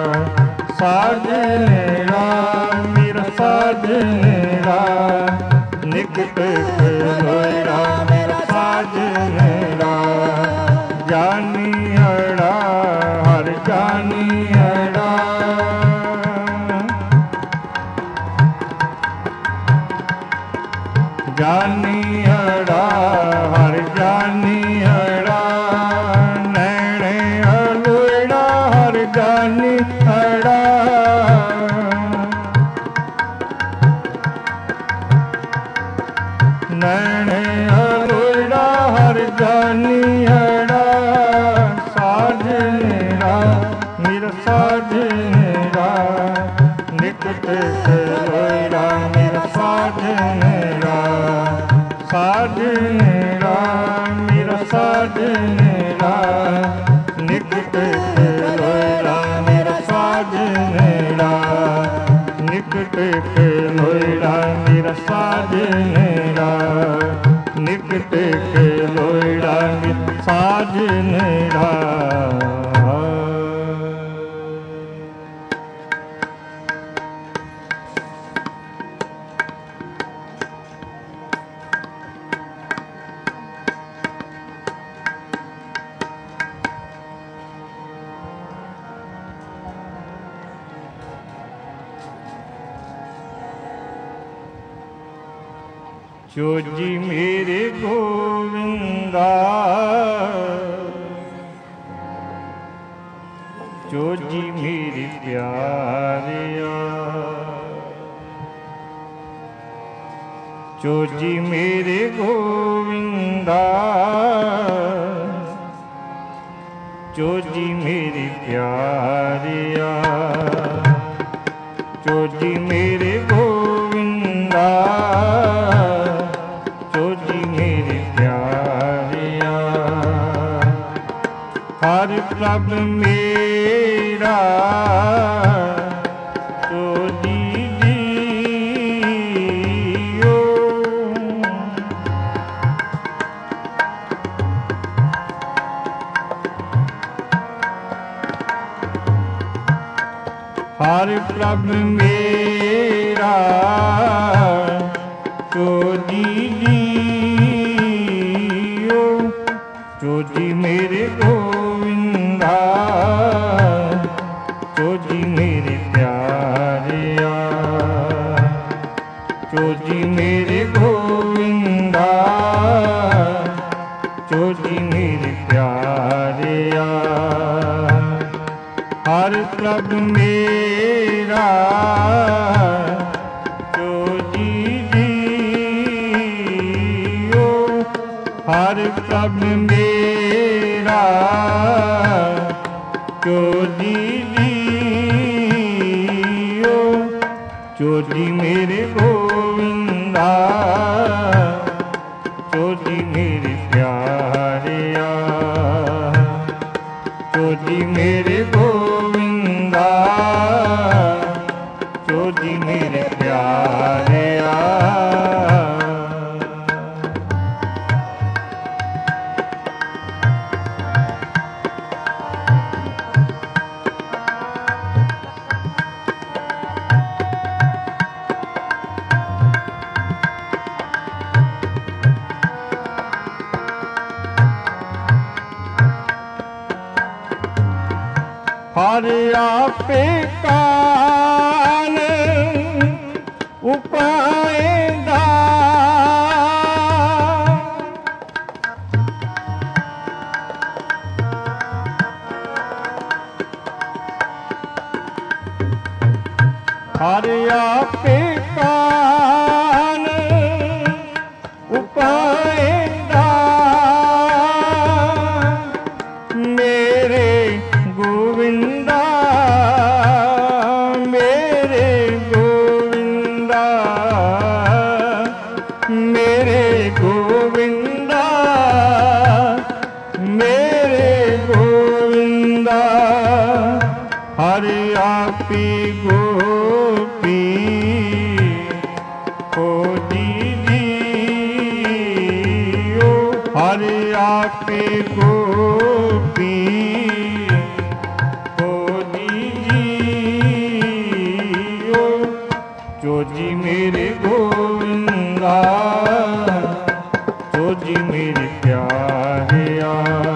ਸਾਜਨਰਾ ਮੇਰਾ ਸਾਜਨਰਾ ਨਿਕਟ ਖਲੋਇੜਾ ਮੇਰਾ ਸਾਜਨਰਾ। ਜਾਨੀਅੜਾ ਹਰਿ ਜਾਨੀਅੜਾ। ਜਾਨੀਅੜਾ ਹਰਿ ਜਾਨੀਅੜਾ। ਨੈਣ ਅਲੋਇੜਾ ਹਰਿ ਜਾਨੀਅੜਾ। ਨੈਣ ਅਲੋਇੜਾ ਹਰਿ ਜਾਨੀਅੜਾ। ਸਾਜਨਰਾ ਮੇਰਾ ਸਾਜਨਰਾ ਨਿਕਟ ਖਲੋਇੜਾ ਮੇਰਾ ਸਾਜਨਰਾ। ਸਾਜਨਰਾ ਮੇਰਾ ਸਾਜਨਰਾ ਨਿਕਟ ਖਲੋਇੜਾ ਮੇਰਾ ਸਾਜਨਰਾ। ਨਿਕਟ ਖਲੋਇੜਾ ਮੇਰਾ ਸਾਜਨਰਾ। ਨਿਕਟ ਖਲੋਇੜਾ ਮੇਰਾ ਸਾਜਨਰਾ। ਚੋਜੀ ਮੇਰੇ ਗੋਵਿੰਦਾ ਚੋਜੀ ਮੇਰੀ ਪਿਆਰਿਆ। ਚੋਜੀ ਮੇਰੇ ਗੋਵਿੰਦਾ ਚੋਜੀ ਮੇਰੀ ਪਿਆਰਿਆ। ਚੋਜੀ ਮੇਰੇ ਗੋਵਿੰਦਾ ਚੋਜੀ ਮੇਰੀ ਪਿਆਰਿਆ। ਹਰਿ ਪ੍ਰਭ ਮੇਰਾ ਚੋਜੀ ਜੀਓ। ਹਰਿ ਪ੍ਰਭ ਮੇਰਾ ਚੋਜੀ ਜੀਓ। ਚੋਜੀ ਮੇਰੇ ਗੋਵਿੰਦਾ ਚੋਜੀ ਮੇਰੇ ਪਿਆਰਿਆ। ਚੋਜੀ ਮੇਰੇ ਗੋਵਿੰਦਾ ਚੋਜੀ ਮੇਰੇ ਪਿਆਰਿਆ। ਹਰਿ ਪ੍ਰਭ ਮੇਰਾ ਚੋਜੀ ਜੀਓ। ਹਰਿ ਪ੍ਰਭ ਮੇਰਾ चोरी लियो चोरी मेरे गोविंदा चोरी मेरे प्यारिया चोरी मेरे गोविंदा चोरी मेरे प्यारिया हर आपे कान उपायदा हर आपे कान उपायदा मेरे गोविंदा मेरे गोविंदा मेरे गोविंदा मेरे गोविंदा हर आपी गोपी खोजी लियो हर आपी गोपी चोजी मेरे गोविंदा चोजी मेरे प्यारिया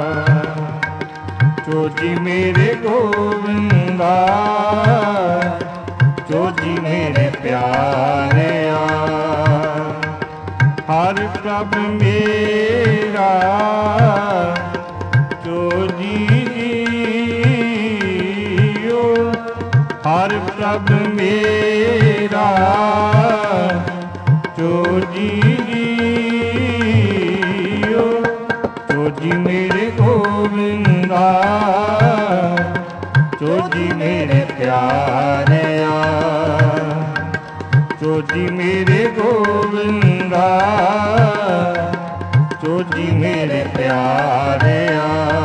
चोजी मेरे गोविंदा चोजी मेरे प्यारिया हर प्रभ मेरा चोजी लियो हर प्रभ मेरा चोजी लियो चोजी मेरे गोविंदा चोजी मेरे प्यारिया चोजी मेरे गोविंदा चोजी मेरे प्यारिया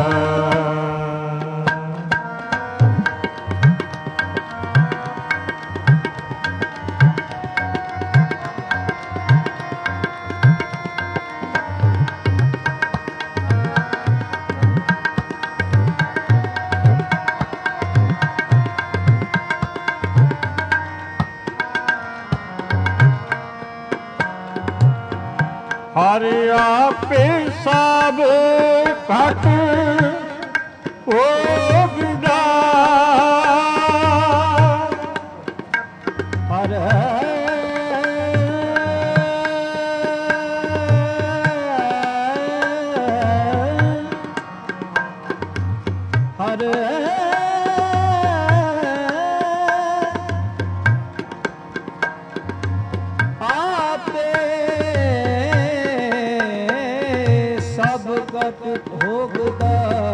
हर आपे सब घट होगदा हर हर भोगदा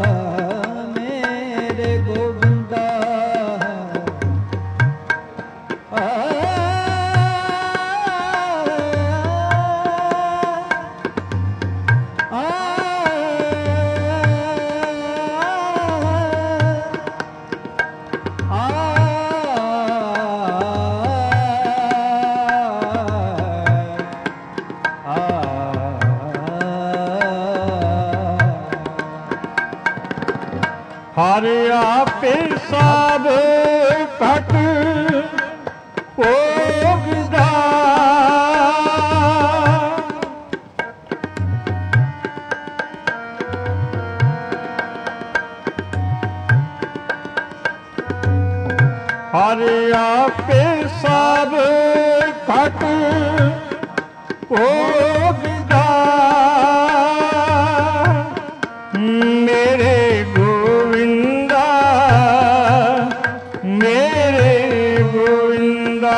मेरे गोविंदा आ, आ, आ, हर आपे सब घट होगदा हर आपे सब घट होगदा मेरे गोविंदा मेरे गोविंदा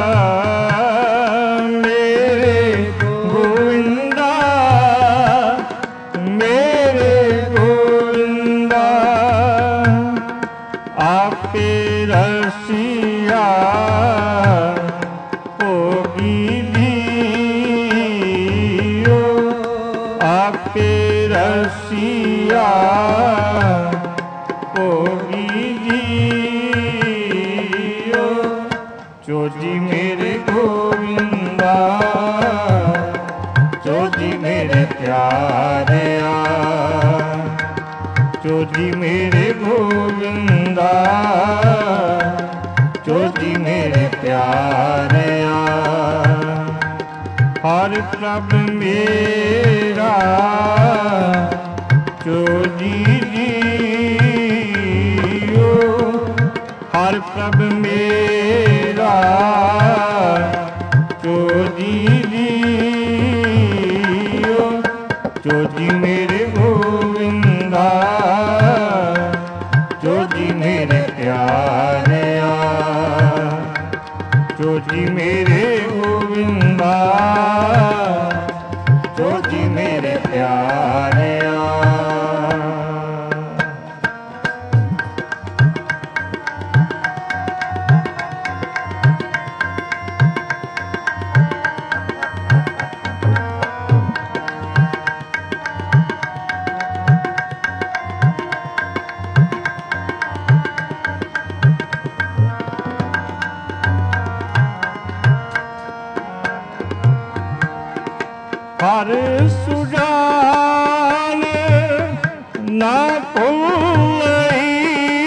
मेरे गोविंदा मेरे गोविंदा रसिया भोगी जियो आपे रसिया भोगी जियो चोजी मेरे गोविंदा चोजी मेरे प्यारे चोजी मेरे गोविंदा चोजी मेरे प्यारे हर प्रभ मेरा चोजी जियो हर प्रभ मेरा चोजी जियो चोजी मेरे गोविंदा चोजी मेरे प्यारे चोजी मेरे गोविंदा चोजी मेरे प्यारे हर सुजान ना भूलई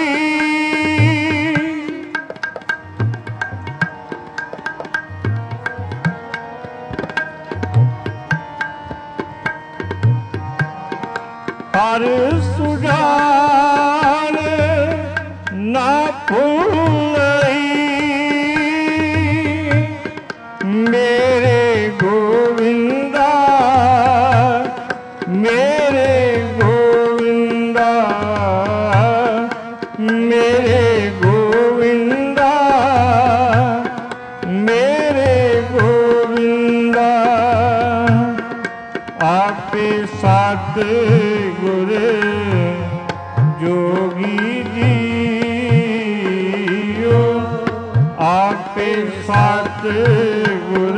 हर सुजान ना भूलई मेरे गोविंदा मेरे गोविंदा मेरे गोविंदा मेरे गोविंदा आपे सत गुर जोगी जियो आपे सत गुर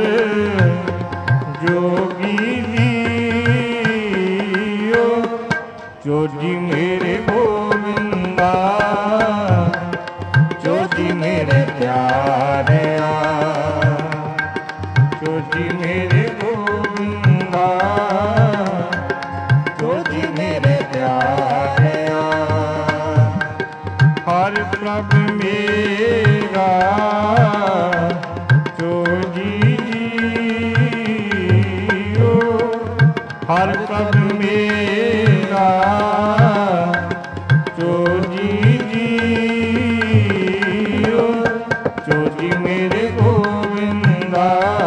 जोगी जियो चोजी मेरे गोविंदा चोजी मेरे प्यारे चोजी मेरे गोविंदा चोजी मेरे प्यारे हर प्रभ मेरा चोजी जियो हर प्रभ मेरा चोजी जियो चोजी मेरे गोविंदा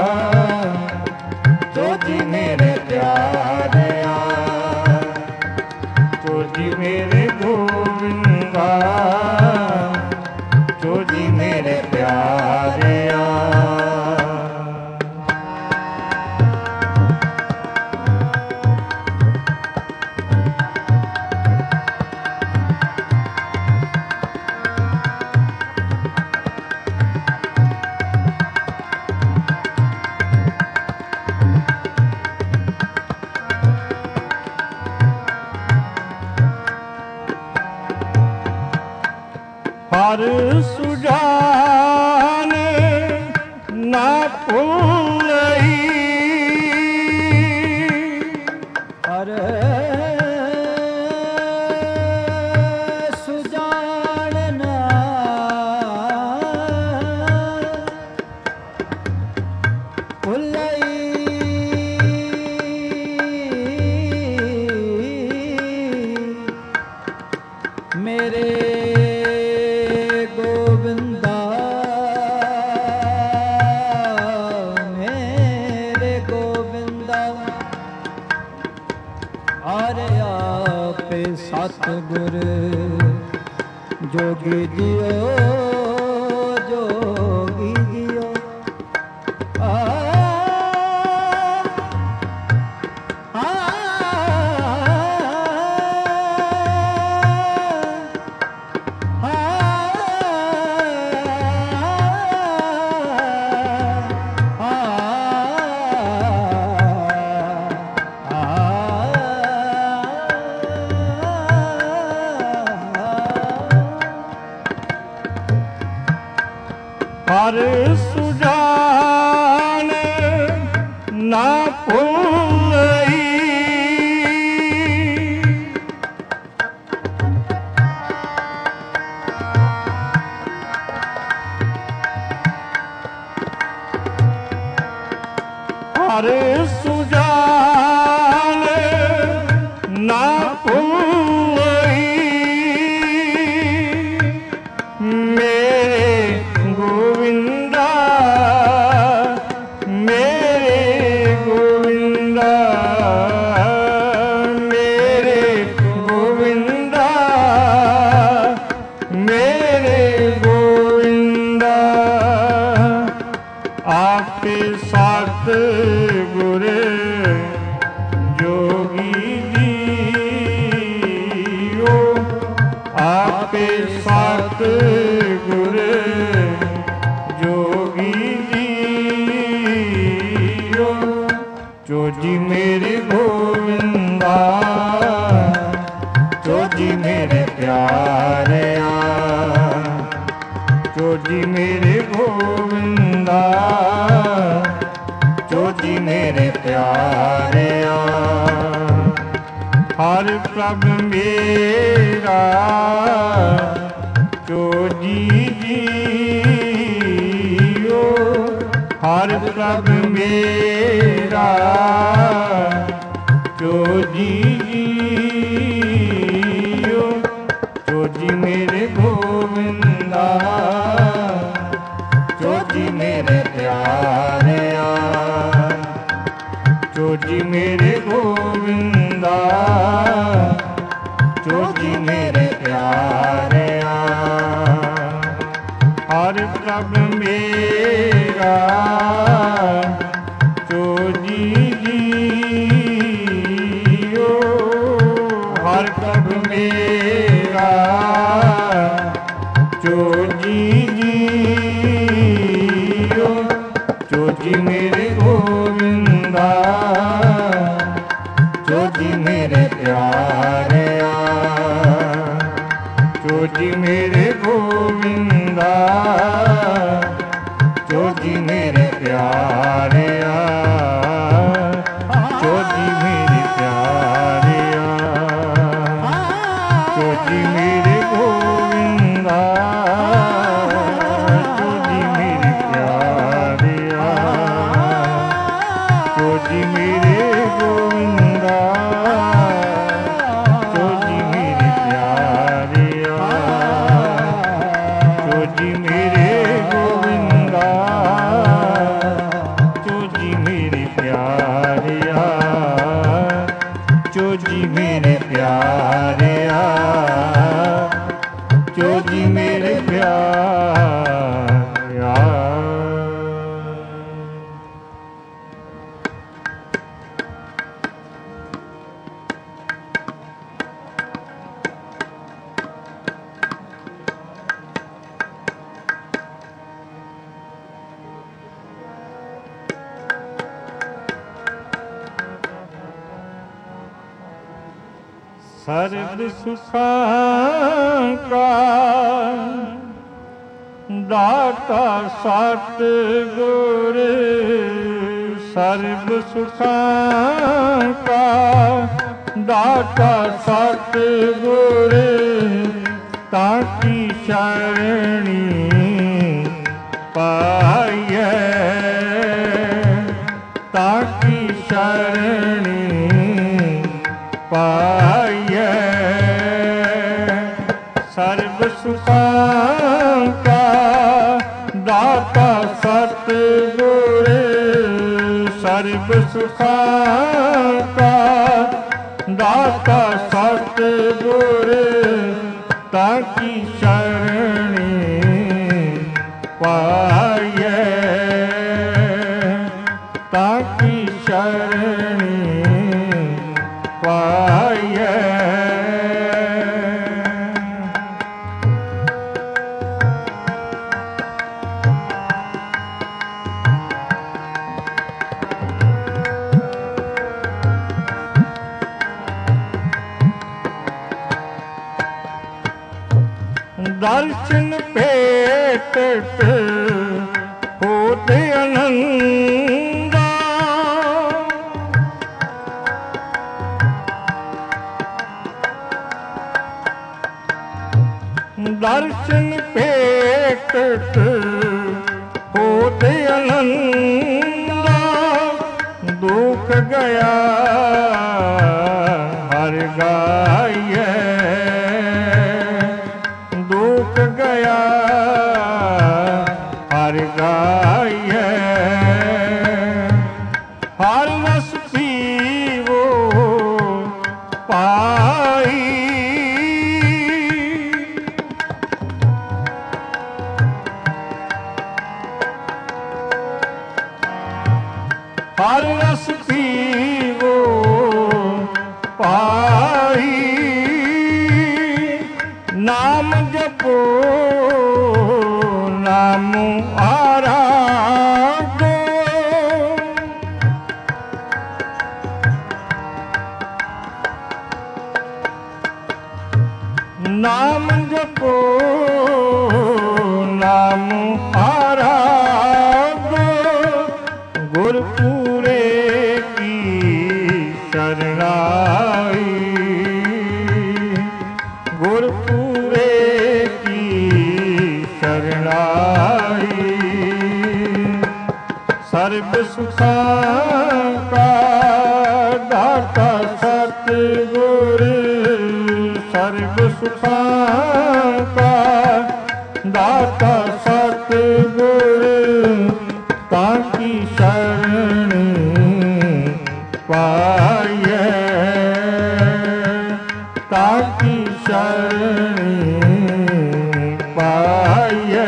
चोजी मेरे प्यारे चोजी मेरे गोविंदा चोजी मेरे प्यारे हर सुजान ना भूलई हर सुजान ना भूलई मेरे गोविंदा मेरे गोविंदा हरे आपे सतगुर जोगी जियो जोगी जियो आ आ आ ਹਰ ਸੁਜਾਨ ਨਾ ਭੁੱਲਈ, ਹਰ ਸੁਜਾਨ ਨਾ ਭੁੱਲਈ, ਮੇਰੇ ਗੋਵਿੰਦਾ ਮੇਰੇ ਗੋਵਿੰਦਾ ਮੇਰੇ ਗੋਵਿੰਦਾ ਮੇਰੇ ਗੋਵਿੰਦਾ, ਆਪੇ ਸਤ ਗੁਰ ਜੋਗੀ ਜੀਓ, ਆਪੇ ਸਤ ਗੁਰ ਜੋਗੀ ਜੀਓ, ਜੋ ਜੀ ਮੇਰੇ ਗੋਵਿੰਦਾ, ਜੋ ਜੀ ਮੇਰੇ ਪਿਆਰਿਆ, ਜੋ ਜੀ ਮੇਰੇ ਗੋਵਿੰਦਾ, ਜੋ ਜੀ ਮੇਰੇ ਪਿਆਰਿਆ, ਹਰ ਪ੍ਰਭ ਮੇਰਾ ਜੋ ਜੀ ਜੀਓ, ਹਰ ਪ੍ਰਭ ਮੇਰਾ ਜੋ ਜੀ ਜੀਓ, ਜੋ ਜੀ ਮੇਰੇ ਗੋਵਿੰਦਾ, ਜੋ ਜੀ ਮੇਰੇ ਪਿਆਰਿਆ, ਜੋ ਜੀ ਮੇਰੇ ਗੋਵਿੰਦਾ, ਜੋ ਜੀ ਮੇਰੇ ਪਿਆਰਿਆ, ਹਰ ਪ੍ਰਭ ਮੇਰਾ ਜੋ ਜੀ ਜੀਓ, ਹਰ ਪ੍ਰਭ ਮੇਰਾ ਜੋ ਜੀ ਜੀਓ, ਜੋ ਜੀ ਮੇਰੇ ਗੋਵਿੰਦਾ, ਜੋ ਜੀ ਮੇਰੇ ਪਿਆਰਿਆ, ਜੋ ਜੀ ਮੇਰੇ ਗੋਵਿੰਦਾ, ਜੋ ਜੀ ਮੇਰੇ ਪਿਆਰਿਆ, ਜੋ ਜੀ ਮੇਰੇ ਪਿਆਰਿਆ, ਜੋ ਜੀ ਮੇਰੇ ਗੋਵਿੰਦਾ, ਜੋ ਜੀ ਮੇਰੇ ਪਿਆਰਿਆ, ਜੋ ਜੀ ਮੇਰੇ ਗੋਵਿੰਦਾ, ਜੋ ਜੀ ਮੇਰੇ ਪਿਆਰਿਆ, ਜੋ ਜੀ ਮੇਰੇ ਗੋਵਿੰਦਾ, ਜੋ ਜੀ ਮੇਰੇ ਪਿਆਰਿਆ, ਜੋ ਜੀ ਮੇਰੇ ਪਿਆਰਿਆ, ਜੋ ਜੀ ਮੇਰੇ ਪਿਆਰਿਆ। ਸਰਬ ਸੁਖਾਂ ਕਾ ਦਾਤਾ ਸਤ ਗੁਰ, ਸਰਬ ਸੁਖਾਂ ਕਾ ਦਾਤਾ ਸਤ ਗੁਰ, ਤਾਂ ਕੀ ਸ਼ਰਣੀ ਪਾਈਐ, ਤਾਂ ਕੀ ਸ਼ਰਣੀ ਪਾਈਐ, ਸਰਬ ਸੁਖਾਂ ਕਾ ਦਾਤਾ ਸਤ ਗੁਰ, ਸਰਬ ਸੁਖਾਂ ਕਾ ਦਾਤਾ ਸਤ ਗੁਰ, ਤਾਂ ਕੀ ਸ਼ਰਣੀ ਪਾਈਐ, ਤਾਂ ਕੀ ਸ਼ਰਣੀ ਪਾਈਐ। ਦਰਸ਼ਨ ਭੇਟਤ ਤੇ ਆਨੰਦਾ ਦਰਸ਼ਨ ਭੇਟਤ ਹੋਤੇ ਆਨੰਦਾ ਦੁਖ ਗਿਆ ਹਰ ਗਾਇਐ ਦੁਖ ਗਿਆ ਹਰ ਗਾਇਐ ਹਰ ਰਸ ਪੀਵੋ ਪਾਈ ਹਰ ਰਸ ਪੀਵੋ ਪਾਈ ਨਾਮ ਜਪੋ ਨਾਮ ਆਰਾਧੋ ਨਾਮ ਜਪੋ ਨਾਮ ਆਰਾਧੋ ਗੁਰ ਪੂਰੇ ਕੀ ਸ਼ਰਨਾਈ ਗੁਰ ਪੂਰੇ ਕੀ ਸ਼ਰਨਾਈ ਸਰਬ ਸੁਖਾਂ ਕਾ ਦਾਤਾ ਸਤਿਗੁਰ ਸਰਬ ਸੁਖਾਂ ਕਾ ਦਾਤਾ ਸਤਿਗੁਰ ਤਾਂ ਕੀ ਸ਼ਰਨ ਪਾਈਐ ਤਾਂ ਕੀ ਸ਼ਰਨ ਪਾਈਐ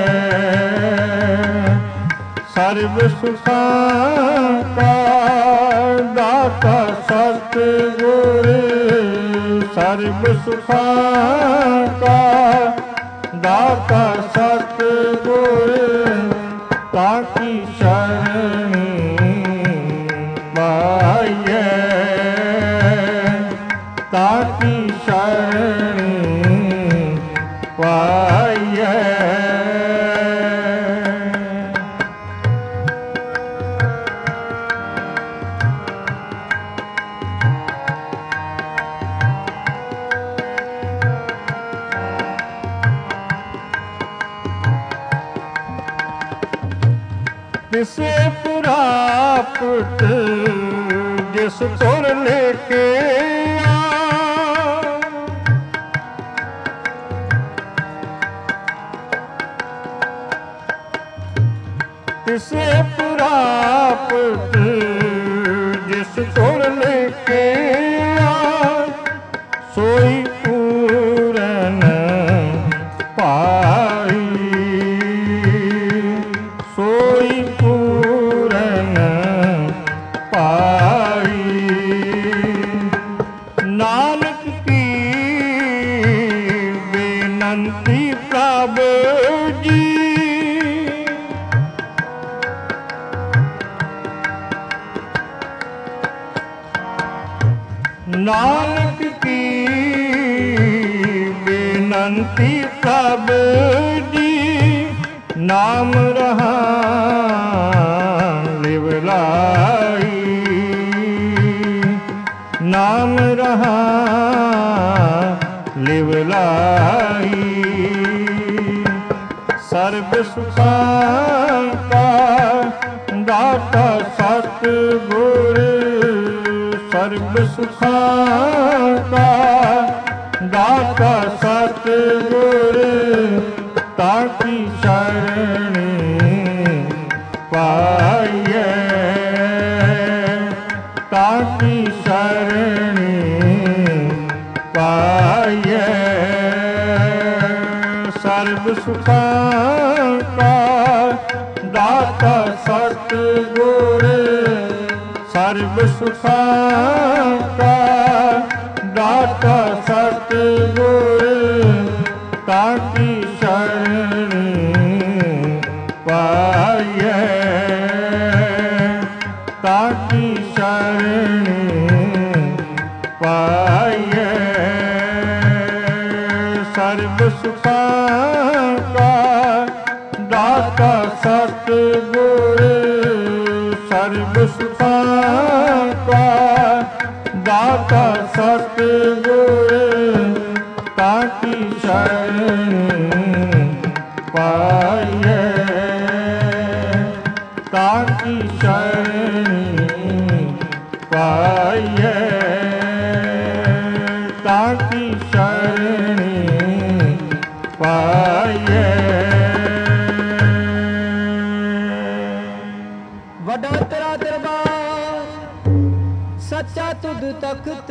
ਸਰਬ ਸੁਖਾਂ ਕਾ ਦਾਤਾ ਸਤਿਗੁਰ ਸਰਬ ਸੁਖਾਂ ਕਾ ਦਾਤਾ ਸਤਿਗੁਰ ਤਾਂ ਕੀ ਸ਼ਰਨ ਪਾਈਐ ਤਾਂ ਕੀ ਸ਼ਰਨ ਪਾਈਐ ਕਿਸੇ ਪ੍ਰਾਪਤ ਜਿਸ ਤੁਰ ਲੈ ਕੇ ਆ ਕਿਸੇ ਪ੍ਰਾਪਤ ਜਿਸ ਤੁਰ ਲੈ ਕੇ ਆ ਸੋਈ ਪੂਰਨ ਪਾਈ ਸੋਈ ਪੂਰਨ ਪਾਈ ਨਾਨਕ ਕੀ ਬੇਨੰਤੀ ਪ੍ਰਭ ਜੀ ਨਾਨਕ ਕੀ ਬੇਨੰਤੀ ਪ੍ਰਭ ਜੀ ਨਾਮ ਰਹਾ ਲਿਵ ਲਾਈ ਨਾਮ ਰਹਾ ਲਿਵ ਲਾਈ ਸਰਬ ਸੁਖਾਂ ਕਾ ਦਾਤਾ ਸਤਿਗੁਰ ਸਰਬ ਸੁਖਾਂ ਕਾ ਦਾਤਾ ਸਤਿਗੁਰ ਤਾਂ ਕੀ ਸ਼ਰਨ ਪਾਈਐ ਤਾਂ ਕੀ ਸ਼ਰਨ ਪਾਈਐ ਸਰਬ ਸੁਖਾਂ ਕਾ ਦਾਤਾ ਸਤਿਗੁਰ ਸਰਬ ਸੁਖਾਂ ਕਾ ਦਾਤਾ ਸਤਿਗੁਰ ਤਾਂ ਕੀ ਸ਼ਰਨ ਪਾਈਐ ਤਾਂ ਕੀ ਸ਼ਰਨ ਪਾਈਐ ਸਰਬ ਸੁਖਾਂ ਕਾ ਦਾਤਾ ਸਤਿਗੁਰ ਪਾਈਐ ਤਾਕੀ ਸ਼ਰਣੀ ਪਾਈਐ ਤਾਕੀ ਸ਼ਰਣੀ ਪਾਈਐ। ਵੱਡਾ ਤੇਰਾ ਦਰਬਾਰ ਸੱਚਾ ਤੁਧ ਤਖਤ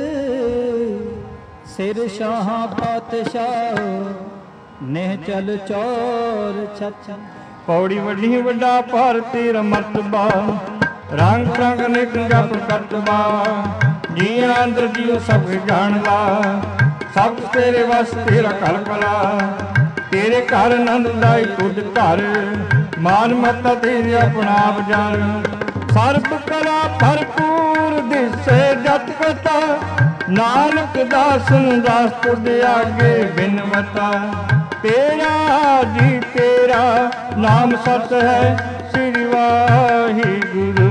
ਸਿਰ ਸ਼ਾਹਾਂ ਪਾਤਸ਼ਾਹ ਨਹਿ ਚਲ ਚੋਰ ਛਛ। ਪੌੜੀ ਵੱਡੀ ਵੱਡਾ ਭਾਰ ਤੇਰਾ ਮਰਤਬਾ ਰੰਗ ਰੰਗ ਨਿਕ ਜਪ ਕਰਤਬਾ ਜੀਆਂ ਅੰਦਰ ਜੀਉ ਸਭ ਜਾਣਦਾ ਸਭ ਤੇਰੇ ਵਸ ਤੇਰਾ ਘਰ ਭਲਾ ਤੇਰੇ ਘਰ ਆਨੰਦ ਦਾਈ ਤੁਧ ਘਰ ਮਾਨ ਮਤਾ ਤੇਰੀ ਆਪਣਾ ਆਪ ਜਾਣ ਸਰਬ ਕਲਾ ਭਰਪੂਰ ਦਿਸੇ ਜਤ ਕਤਾ ਨਾਨਕ ਦਾਸ ਨੂੰ ਦਾਸ ਤੁਧ ਆਗੇ ਬਿਨਵਤਾ ਤੇਰਾ ਜੀ ਤੇਰਾ ਨਾਮ ਸਤ ਹੈ ਸ੍ਰੀ ਵਾਹਿਗੁਰੂ।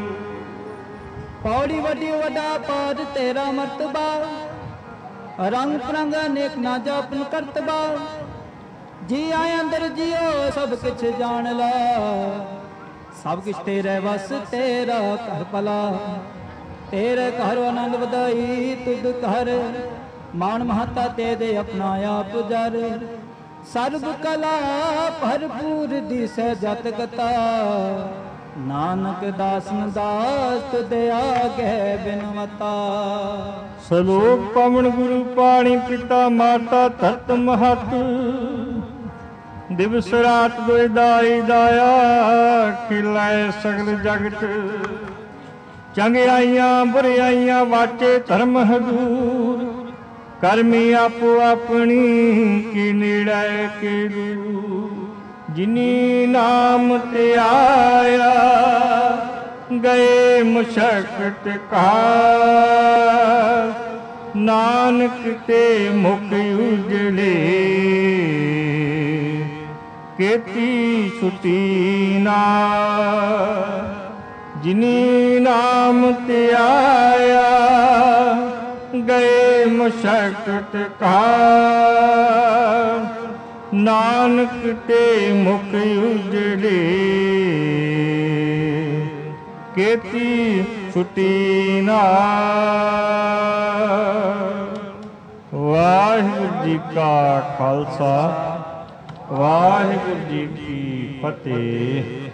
ਪੌੜੀ ਵੱਡੀ ਵੱਡਾ ਪਾਦ ਤੇਰਾ ਮਰਤਬਾ ਰੰਗ ਪ੍ਰੰਗ ਅਨੇਕ ਨਾ ਜਪਨ ਕਰਤਬਾ ਜੀ ਆਏ ਅੰਦਰ ਜੀਓ ਸਭ ਕਿਛ ਜਾਣ ਲਾ ਸਭ ਕਿਛ ਤੇਰੇ ਵਸ ਤੇਰਾ ਘਰ ਭਲਾ ਤੇਰੇ ਘਰ ਆਨੰਦ ਵਧਾਈ ਤੁਧ ਘਰ ਮਾਨ ਮਹਤਾ ਤੇ ਦੇ ਆਪਣਾ ਆਪ ਜਰ ਸਰਬ ਕਲਾ ਭਰਪੂਰ ਦਿਸੈ ਜਤ ਕਤਾ ਨਾਨਕ ਦਾਸਨ ਦਾਸ ਤੁਧ ਆਗੇ ਬਿਨਵਤਾ। ਸਲੋਕ ਪਵਨ ਗੁਰੂ ਪਾਣੀ ਪਿਤਾ ਮਾਤਾ ਧਰਤ ਮਹਤ ਦਿਵਸ ਰਾਤ ਦੋਇ ਦਾਈ ਦਾਇਆ ਖਿਲਾਏ ਸਗਲ ਜਗਤ ਚੰਗਿਆਈਆਂ ਬੁਰਿਆਈਆਂ ਵਾਚੇ ਧਰਮ ਹਦੂਰ ਕਰਮੀ ਆਪੋ ਆਪਣੀ ਕੀ ਨੇੜੇ ਕੇ ਦੂਰ ਜਿਨੀ ਨਾਮ ਤੇ ਆਇਆ ਗਏ ਮੁਸ਼ਕਤ ਕਾ ਨਾਨਕ ਤੇ ਮੁਖ ਉਜਲੇ ਕੀਤੀ ਛੁਟੀ ਨਾ ਜਿਨੀ ਨਾਮ ਤੇ ਆਇਆ ਗਏ ਮੁਸ਼ਕਤ ਕਾ ਨਾਨਕ ਤੇ ਮੁਖ ਉਜਲੇ ਕੀਤੀ ਛੁਟੀ ਨਾ। ਵਾਹਿਗੁਰੂ ਜੀ ਕਾ ਖਾਲਸਾ ਵਾਹਿਗੁਰੂ ਜੀ ਕੀ ਫਤਿਹ।